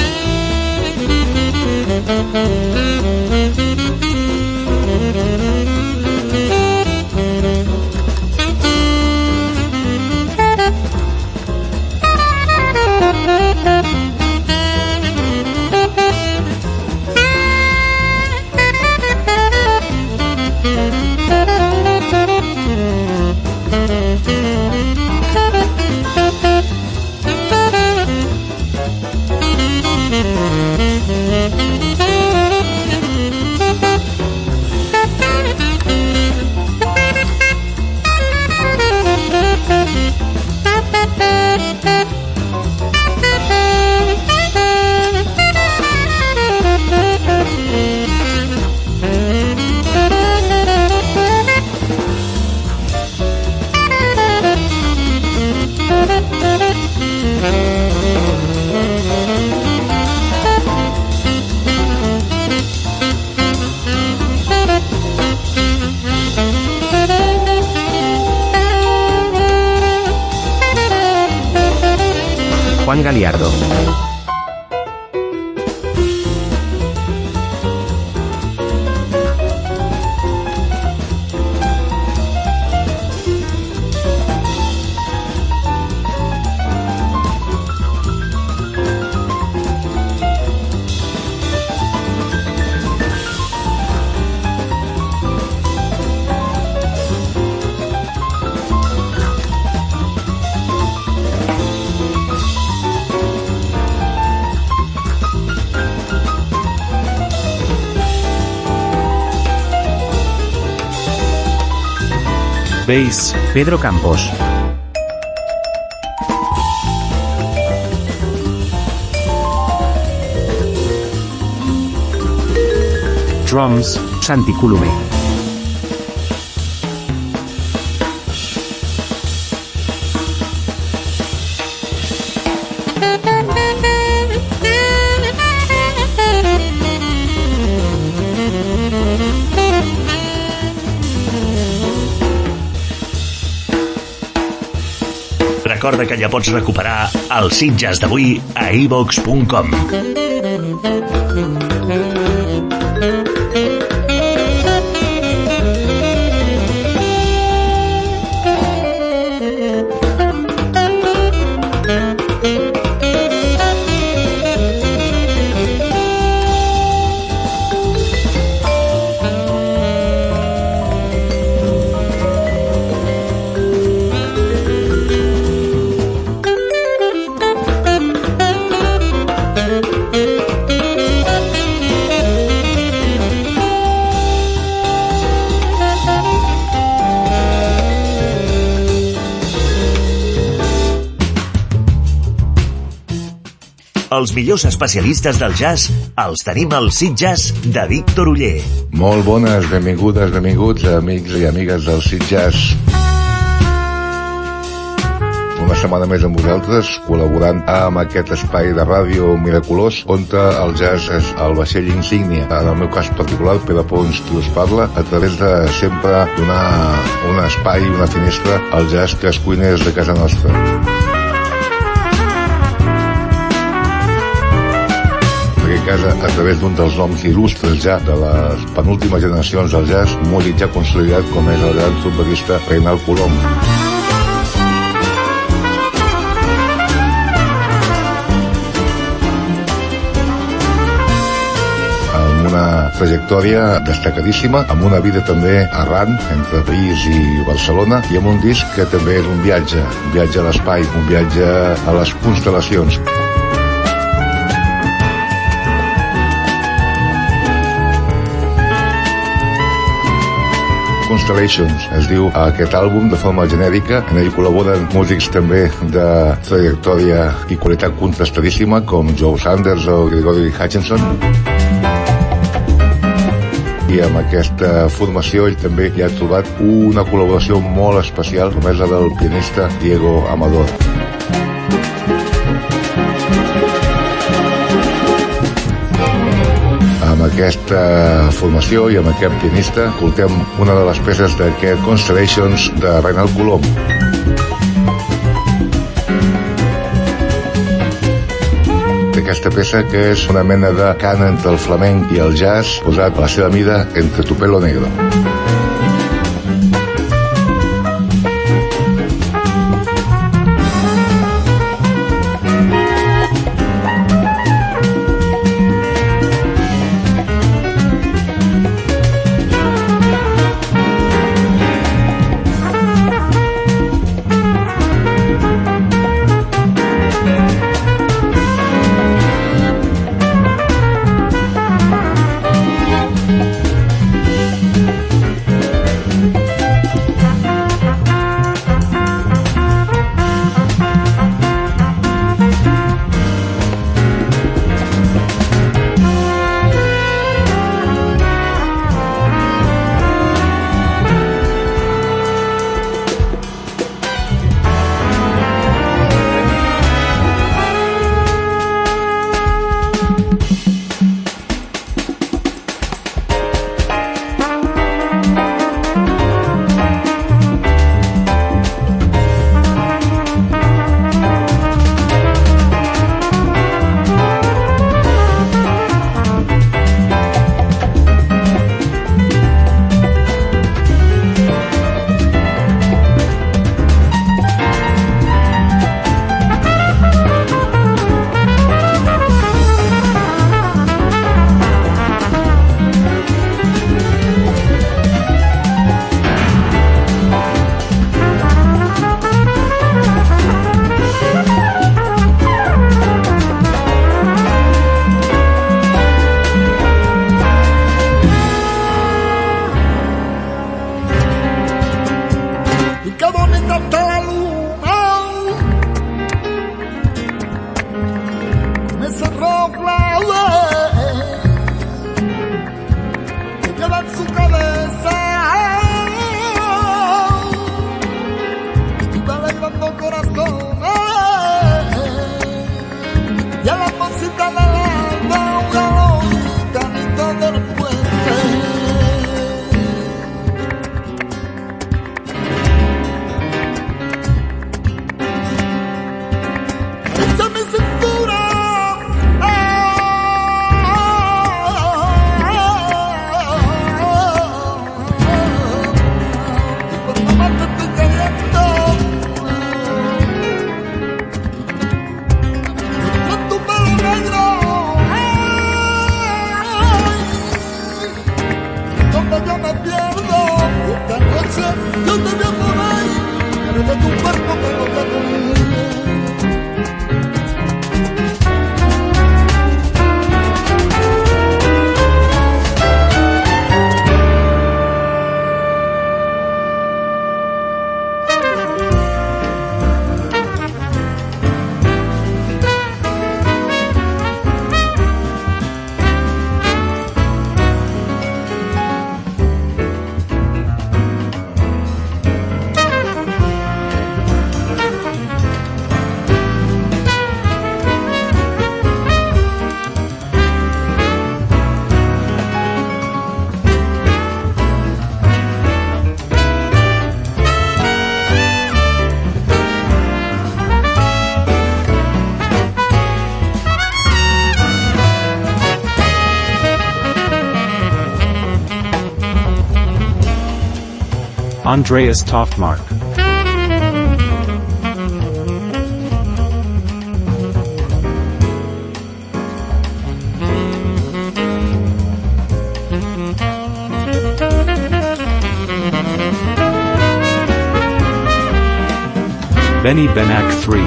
Juan Galiardo. Bass, Pedro Campos. Drums, Santi Colomer. Recorda que ja pots recuperar el Sitges d'avui a iVox.com. Els millors especialistes del jazz els tenim al Sitges de Víctor Oller. Molt bones, benvingudes, benvinguts, amics i amigues del Sitges. una setmana més amb vosaltres, col·laborant amb aquest espai de ràdio miraculós, on el jazz és el vaixell insígnia. En el meu cas particular, Pere Pons, qui us parla, a través de sempre donar un espai, una finestra al jazz que es cuina des de casa nostra. Casa, a través d'un dels noms il·lustres ja de les penúltimes generacions del jazz, un músic ja consolidat com és el gran trompetista Reinald Colom. Amb una trajectòria destacadíssima, amb una vida també errant entre París i Barcelona, i amb un disc que també és un viatge a l'espai, un viatge a les constel·lacions. Constellations es diu aquest àlbum de forma genèrica. En ell col·laboren músics també de trajectòria i qualitat contrastadíssima com Joe Sanders o Gregory Hutchinson. I amb aquesta formació ell també hi ha trobat una col·laboració molt especial com és la del pianista Diego Amador. Amb aquesta formació i amb aquest pianista escoltem una de les peces d'aquest Constellations de Reinald Colom. Aquesta peça que és una mena de cant entre el flamenc i el jazz posat a la seva mida entre tu pelo negro. Andreas Toftmark. Benny Benak 3.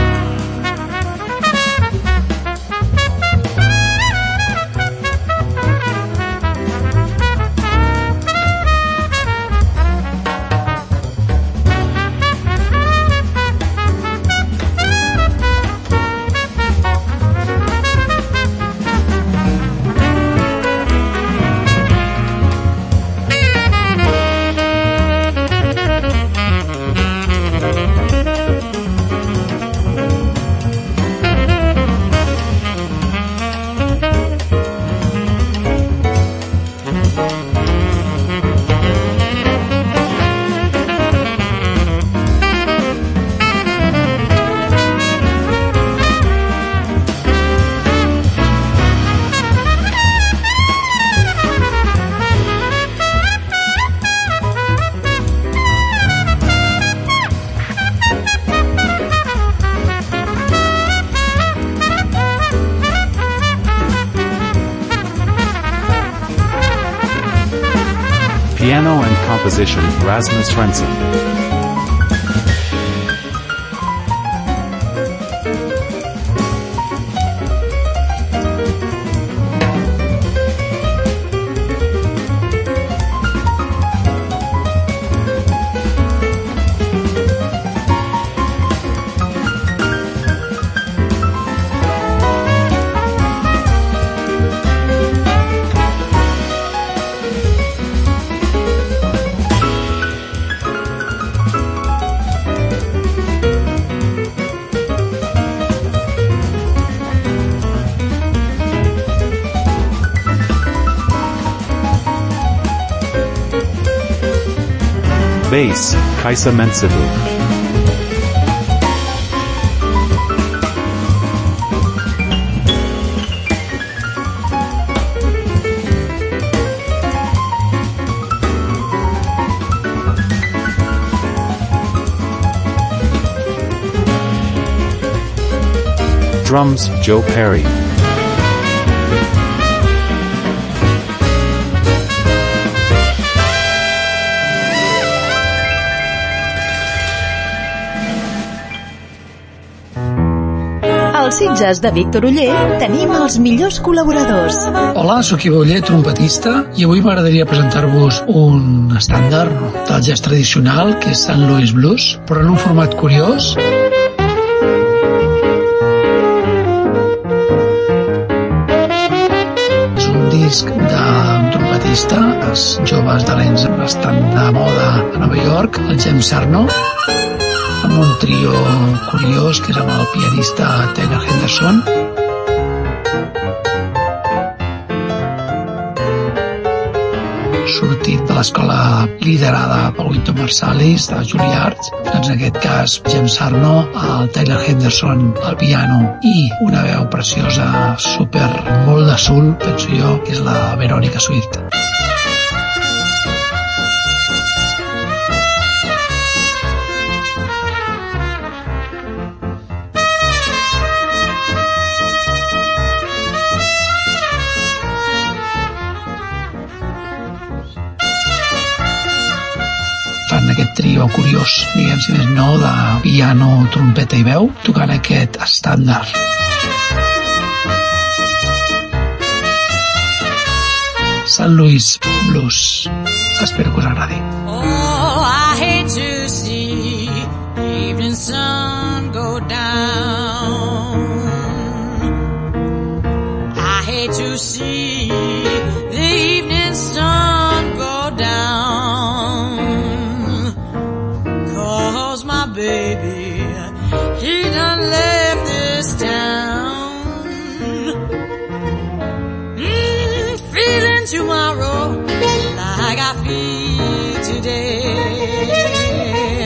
Piano and composition, Rasmus Rensen. Bass, Kaisa Mensebu. Drums, Joe Perry. Als Sitges de Víctor Oller tenim els millors col·laboradors. Hola, sóc Ivo Oller, trompetista, i avui m'agradaria presentar-vos un estàndard del jazz tradicional, que és St. Louis Blues, però en un format curiós. És un disc d'un trompetista, els joves talents bastant de moda a Nova York, el James Sarno, amb un trio curiós que és amb el pianista Taylor Henderson. Sortit de l'escola liderada pel Wynton Marsalis de Juilliard, doncs en aquest cas James Sarno, el Taylor Henderson al piano i una veu preciosa, super molt de soul, penso jo, que és la Veronica Swift. Fan aquest trio curiós, diguem si més no, de piano, trompeta i veu, tocant aquest estàndard. St. Louis Blues. Espero que us agradi. Oh, I hate to see the evening sun go down. I hate to see the evening sun go down. 'Cause my baby, he done left this town. Feeling tomorrow like I feel today.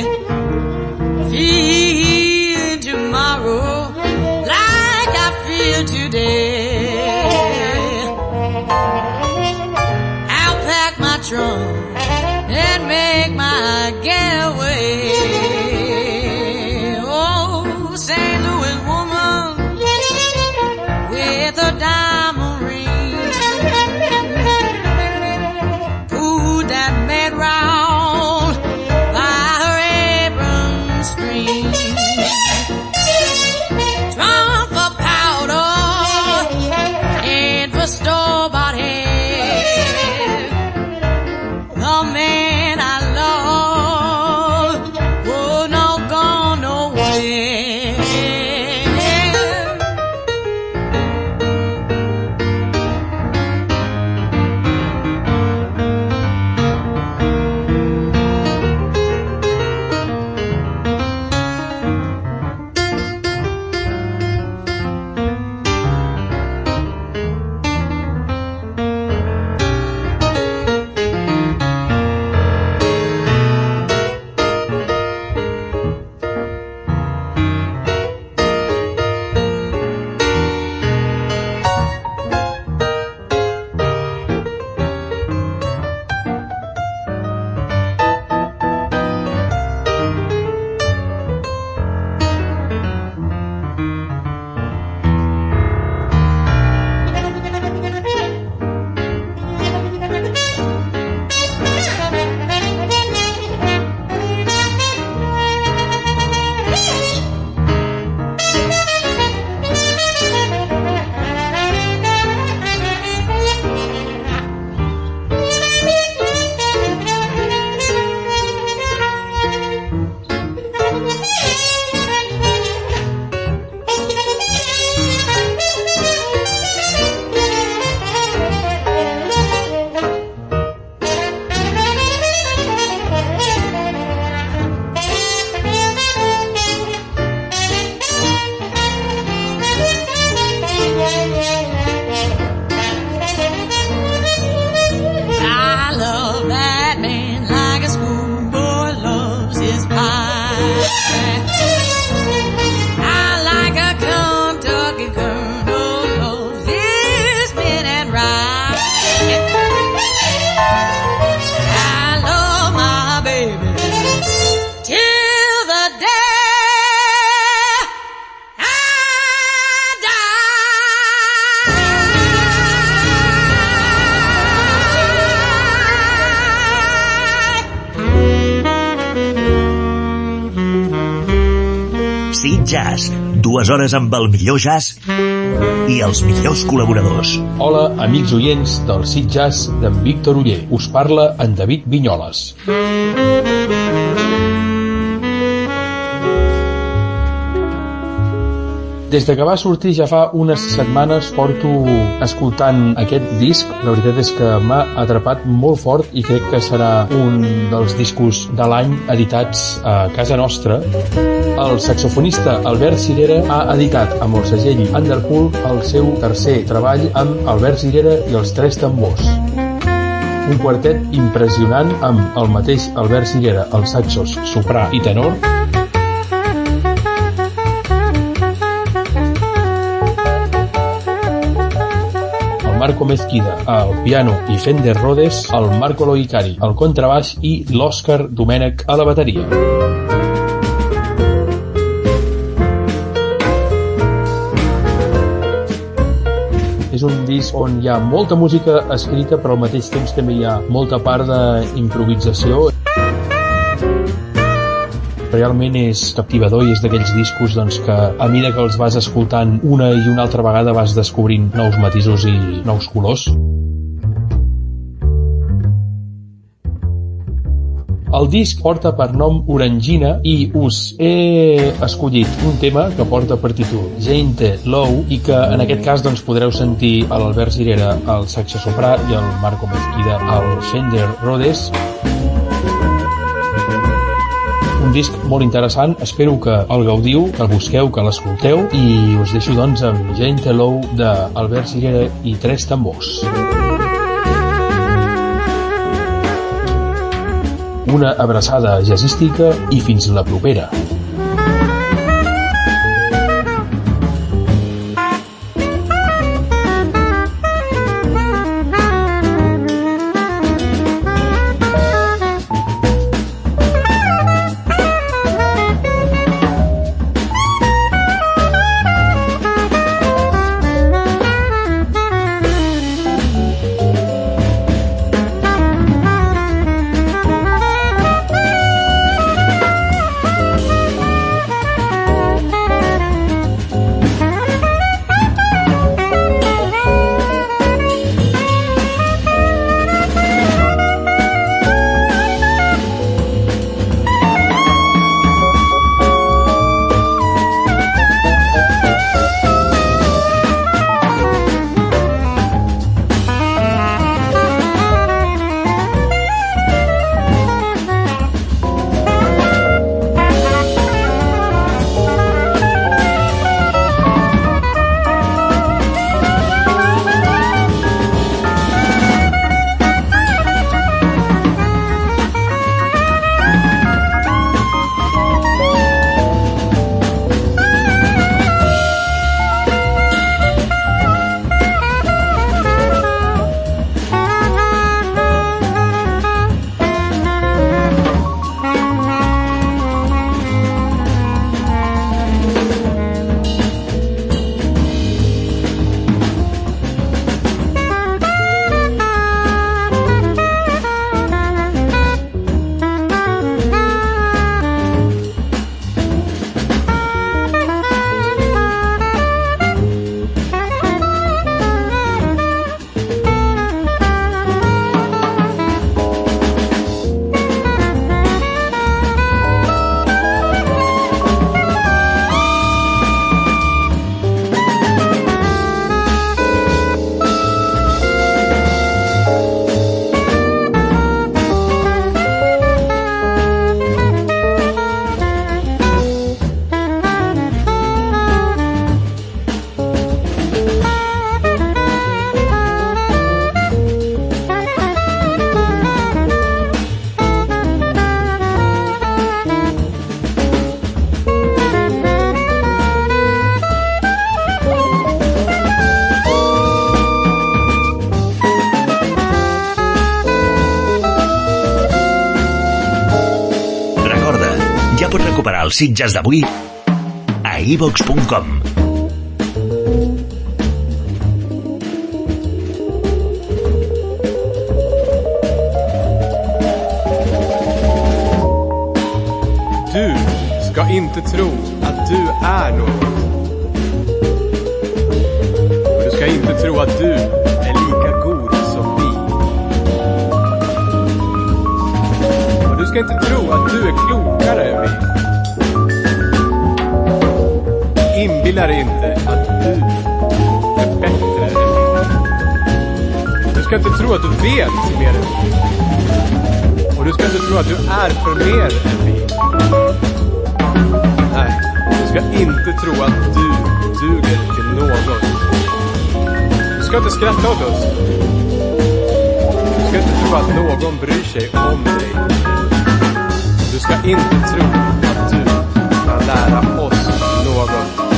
Feeling tomorrow like I feel today. I'll pack my trunk and make my I like a Kentucky girl knows this midnight ride. I love my baby till the day Sid Jazz, 2 hores amb el millor jazz i els millors col·laboradors. Hola, amics oients del Sid Jazz d'en Víctor Oller. Us parla en David Vinyoles. Des de que va sortir ja fa unes setmanes porto escoltant aquest disc. La veritat és que m'ha atrapat molt fort i crec que serà un dels discos de l'any editats a casa nostra. El saxofonista Albert Cirera ha editat amb el segell Underpool el seu tercer treball amb Albert Cirera i els Tres Tambors. Un quartet impressionant amb el mateix Albert Cirera, els saxos, soprà i tenor, Marco Mezquida al piano i Fender Rhodes, el Marco Loicari al contrabaix i l'Òscar Domènech a la bateria. És un disc on hi ha molta música escrita, però al mateix temps també hi ha molta part d'improvisació. Realment és captivador i és d'aquells discos que a mesura que els vas escoltant una i una altra vegada vas descobrint nous matisos i nous colors. El disc porta per nom Orangina i us he escollit un tema que porta per títol Jainte Low i que en aquest cas podreu sentir a l'Albert Cirera al saxo soprà i al Marco Mezquida al Fender Rhodes. Un disc molt interessant, espero que el gaudiu, que el busqueu, que l'escolteu i us deixo amb Jainte Low d'Albert Cirera i Tres Tambors. Una abraçada jazzística i fins la propera. ja pots recuperar el Sitges d'avui a iVox.com. Du ska inte tro att du är något. Och du ska inte tro att du är lika god som vi. Och du ska inte tro att du är klokare än vi. Inbilla dig inte att du är bättre än vi. Du ska inte tro att du vet mer än vi. Och du ska inte tro att du är för mer än vi. Nej, du ska inte tro att du duger till något. Du ska inte skratta åt oss. Du ska inte tro att någon bryr sig om dig. Du ska inte tro att du kan lära oss något.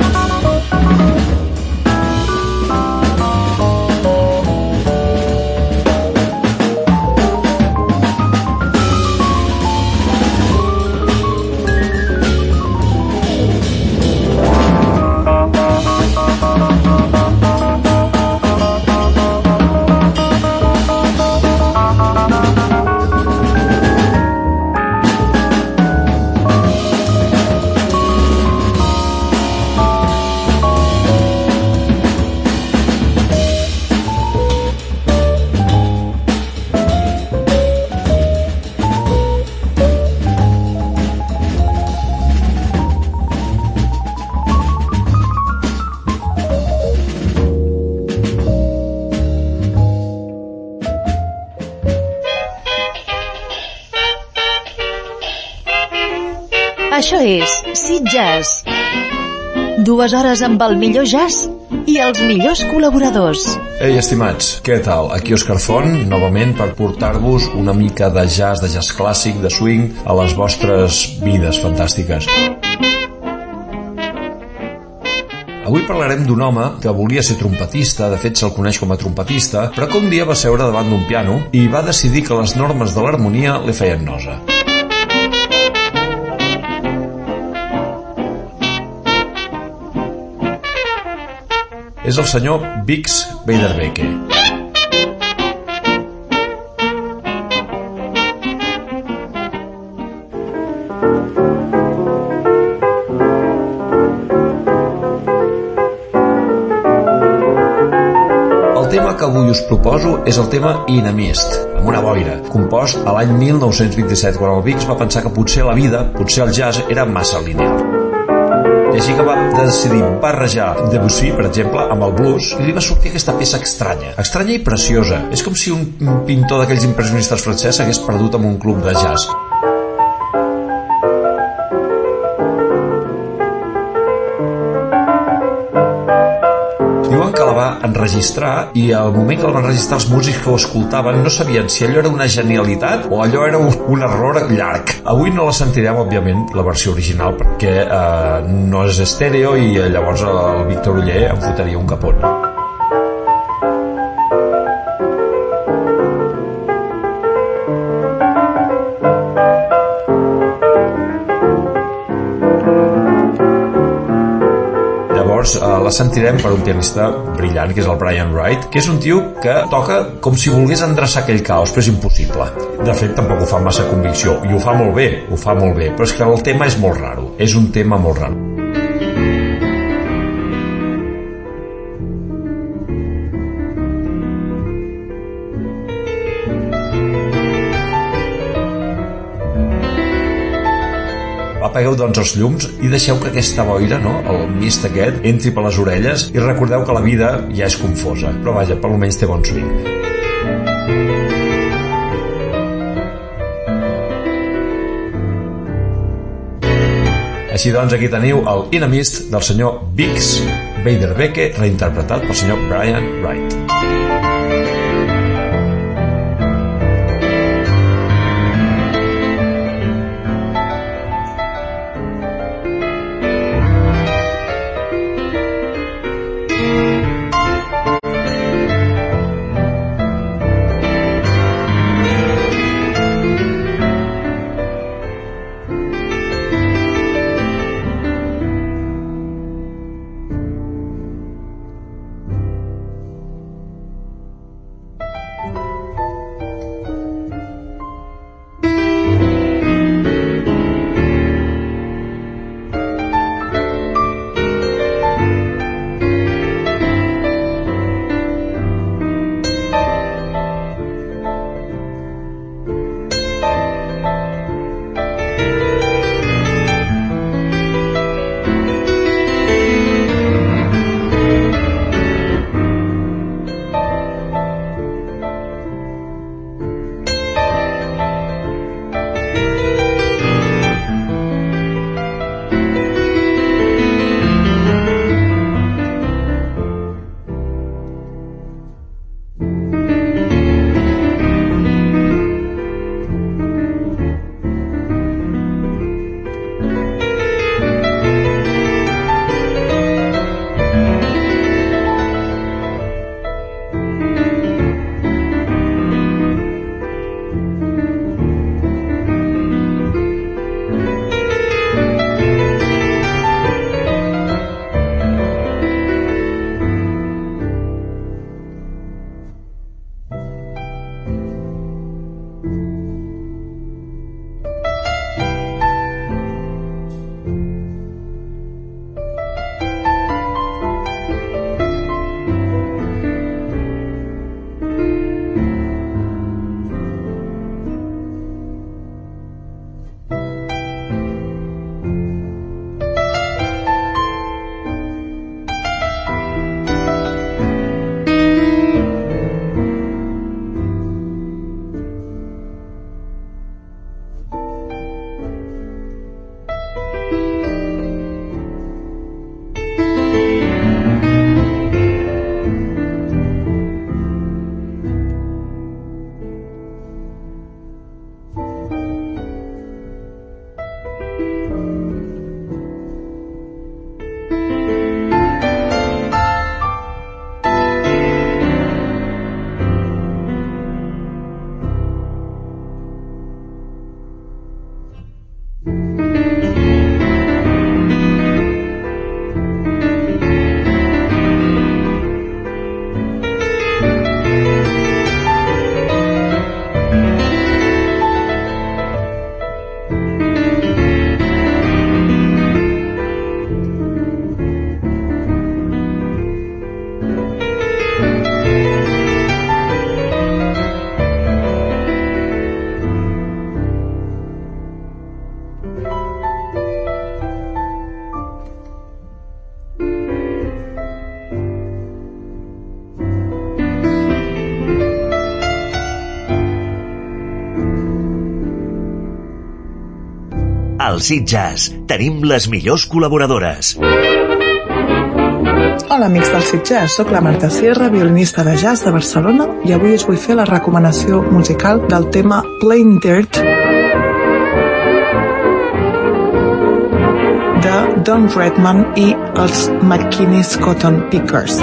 Això és Sitges. 2 hores amb el millor jazz i els millors col·laboradors. Ei, estimats, què tal? Aquí Òscar Font, novament per portar-vos una mica de jazz clàssic, de swing, a les vostres vides fantàstiques. Avui parlarem d'un home que volia ser trompetista, de fet se'l coneix com a trompetista, però que un dia va seure davant d'un piano i va decidir que les normes de l'harmonia li feien nosa. És el senyor Bix Beiderbecke. El tema que avui us proposo és el tema Inamist, amb una boira, compost a l'any 1927, quan el Bix va pensar que potser la vida, potser el jazz, era massa lineal. I així que va decidir barrejar Debussy, per exemple, amb el blues, i li va sortir aquesta peça estranya i preciosa. És com si un pintor d'aquells impressionistes francès s'hagués perdut en un club de jazz. Diuen que la va enregistrar i al moment que la van enregistrar els músics que ho escoltaven no sabien si allò era una genialitat o allò era un error llarg. Avui no la sentirem, òbviament, la versió original, perquè no és estèreo i llavors el Víctor Oller em fotria un capot. La sentirem per un pianista brillant, que és el Brian Wright, que és un tio que toca com si volgués endreçar aquell caos, però és impossible. De fet, tampoc ho fa amb massa convicció, i ho fa molt bé, però és que el tema és molt raro, és un tema molt raro. Apagueu doncs els llums i deixeu que aquesta boira, no, el mist aquest, entri per les orelles i recordeu que la vida ja és confosa, però vaja, per almenys té bon swing. Així doncs, aquí teniu el Inamist del senyor Bix Beiderbecke, reinterpretat pel senyor Brian Wright. Al Sitges tenim les millors col·laboradores. Hola, amics del Sitges. Soc la Marta Sierra, violinista de jazz de Barcelona, i avui us vull fer la recomanació musical del tema Plain Dirt de Don Redman i els McKinney's Cotton Pickers.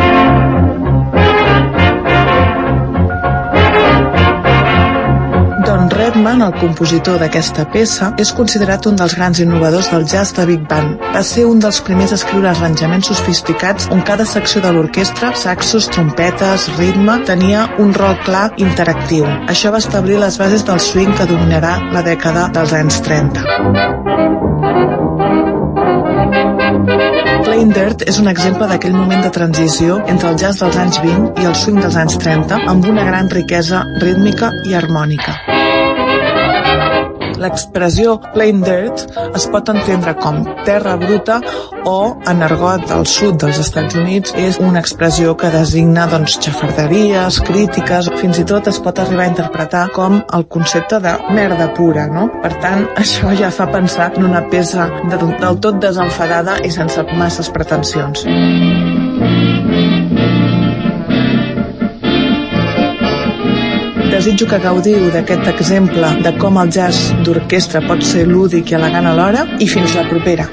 Don Redman, el compositor d'aquesta peça, és considerat un dels grans innovadors del jazz de Big Band. Va ser un dels primers a escriure arranjaments sofisticats on cada secció de l'orquestra, saxos, trompetes, ritme, tenia un rol clar interactiu. Això va establir les bases del swing que dominarà la dècada dels anys 30. Plain Dirt és un exemple d'aquell moment de transició entre el jazz dels anys 20 i el swing dels anys 30, amb una gran riquesa rítmica i harmònica. L'expressió Plain Dirt es pot entendre com terra bruta o, en argot del sud dels Estats Units, és una expressió que designa xafarderies, crítiques, fins i tot es pot arribar a interpretar com el concepte de merda pura, no? Per tant, això ja fa pensar en una peça del tot desenfadada i sense masses pretensions. Desitjo que gaudiu d'aquest exemple de com el jazz d'orquestra pot ser lúdic i elegant alhora, i fins la propera.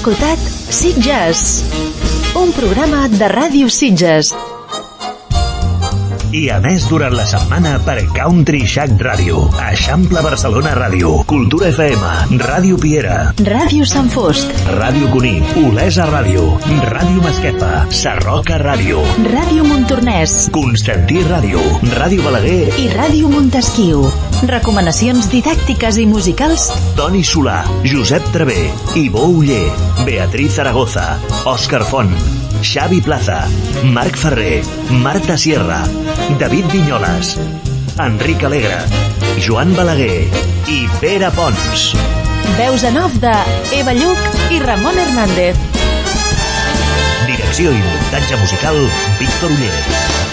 escoltat Sitges, un programa de Ràdio Sitges. I a més durant la setmana per Country Shack Ràdio, Eixample Barcelona Ràdio, Cultura FM, Ràdio Piera, Ràdio Sant Fost, Ràdio Cuní, Olesa Ràdio, Ràdio Masquefa, Sarroca Ràdio, Ràdio Montornès, Constantí Ràdio, Ràdio Balaguer i Ràdio Montesquiu. Recomanacions didàctiques i musicals: Toni Solà, Josep Travé, Ivo Uller, Beatriz Zaragoza, Òscar Font, Xavi Plaza, Marc Ferrer, Marta Sierra, David Vinyoles, Enric Alegre, Joan Balaguer i Pere Pons. Veus en off de Eva Lluc i Ramon Hernández. Direcció i muntatge musical, Víctor Uller.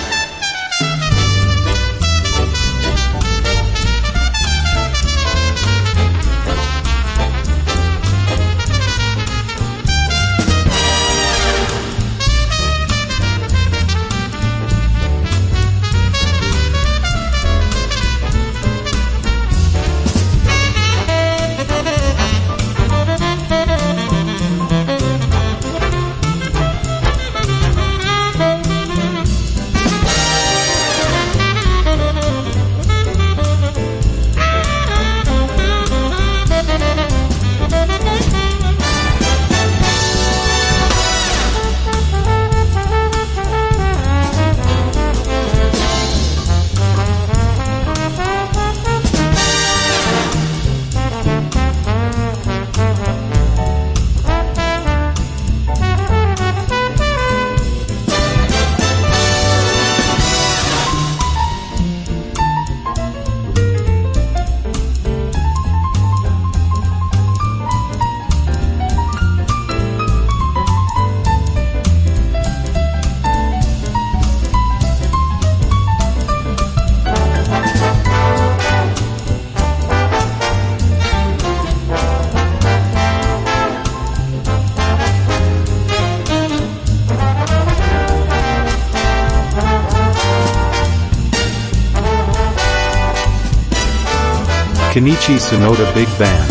Kenichi Sonoda Big Band.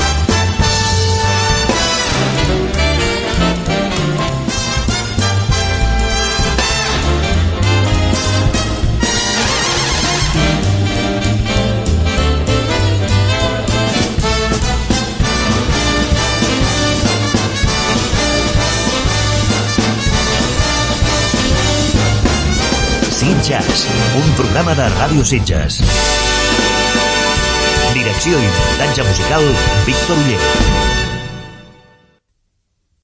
Sitges, un programa de Ràdio Sitges. Direcció i muntatge musical, Víctor Uller.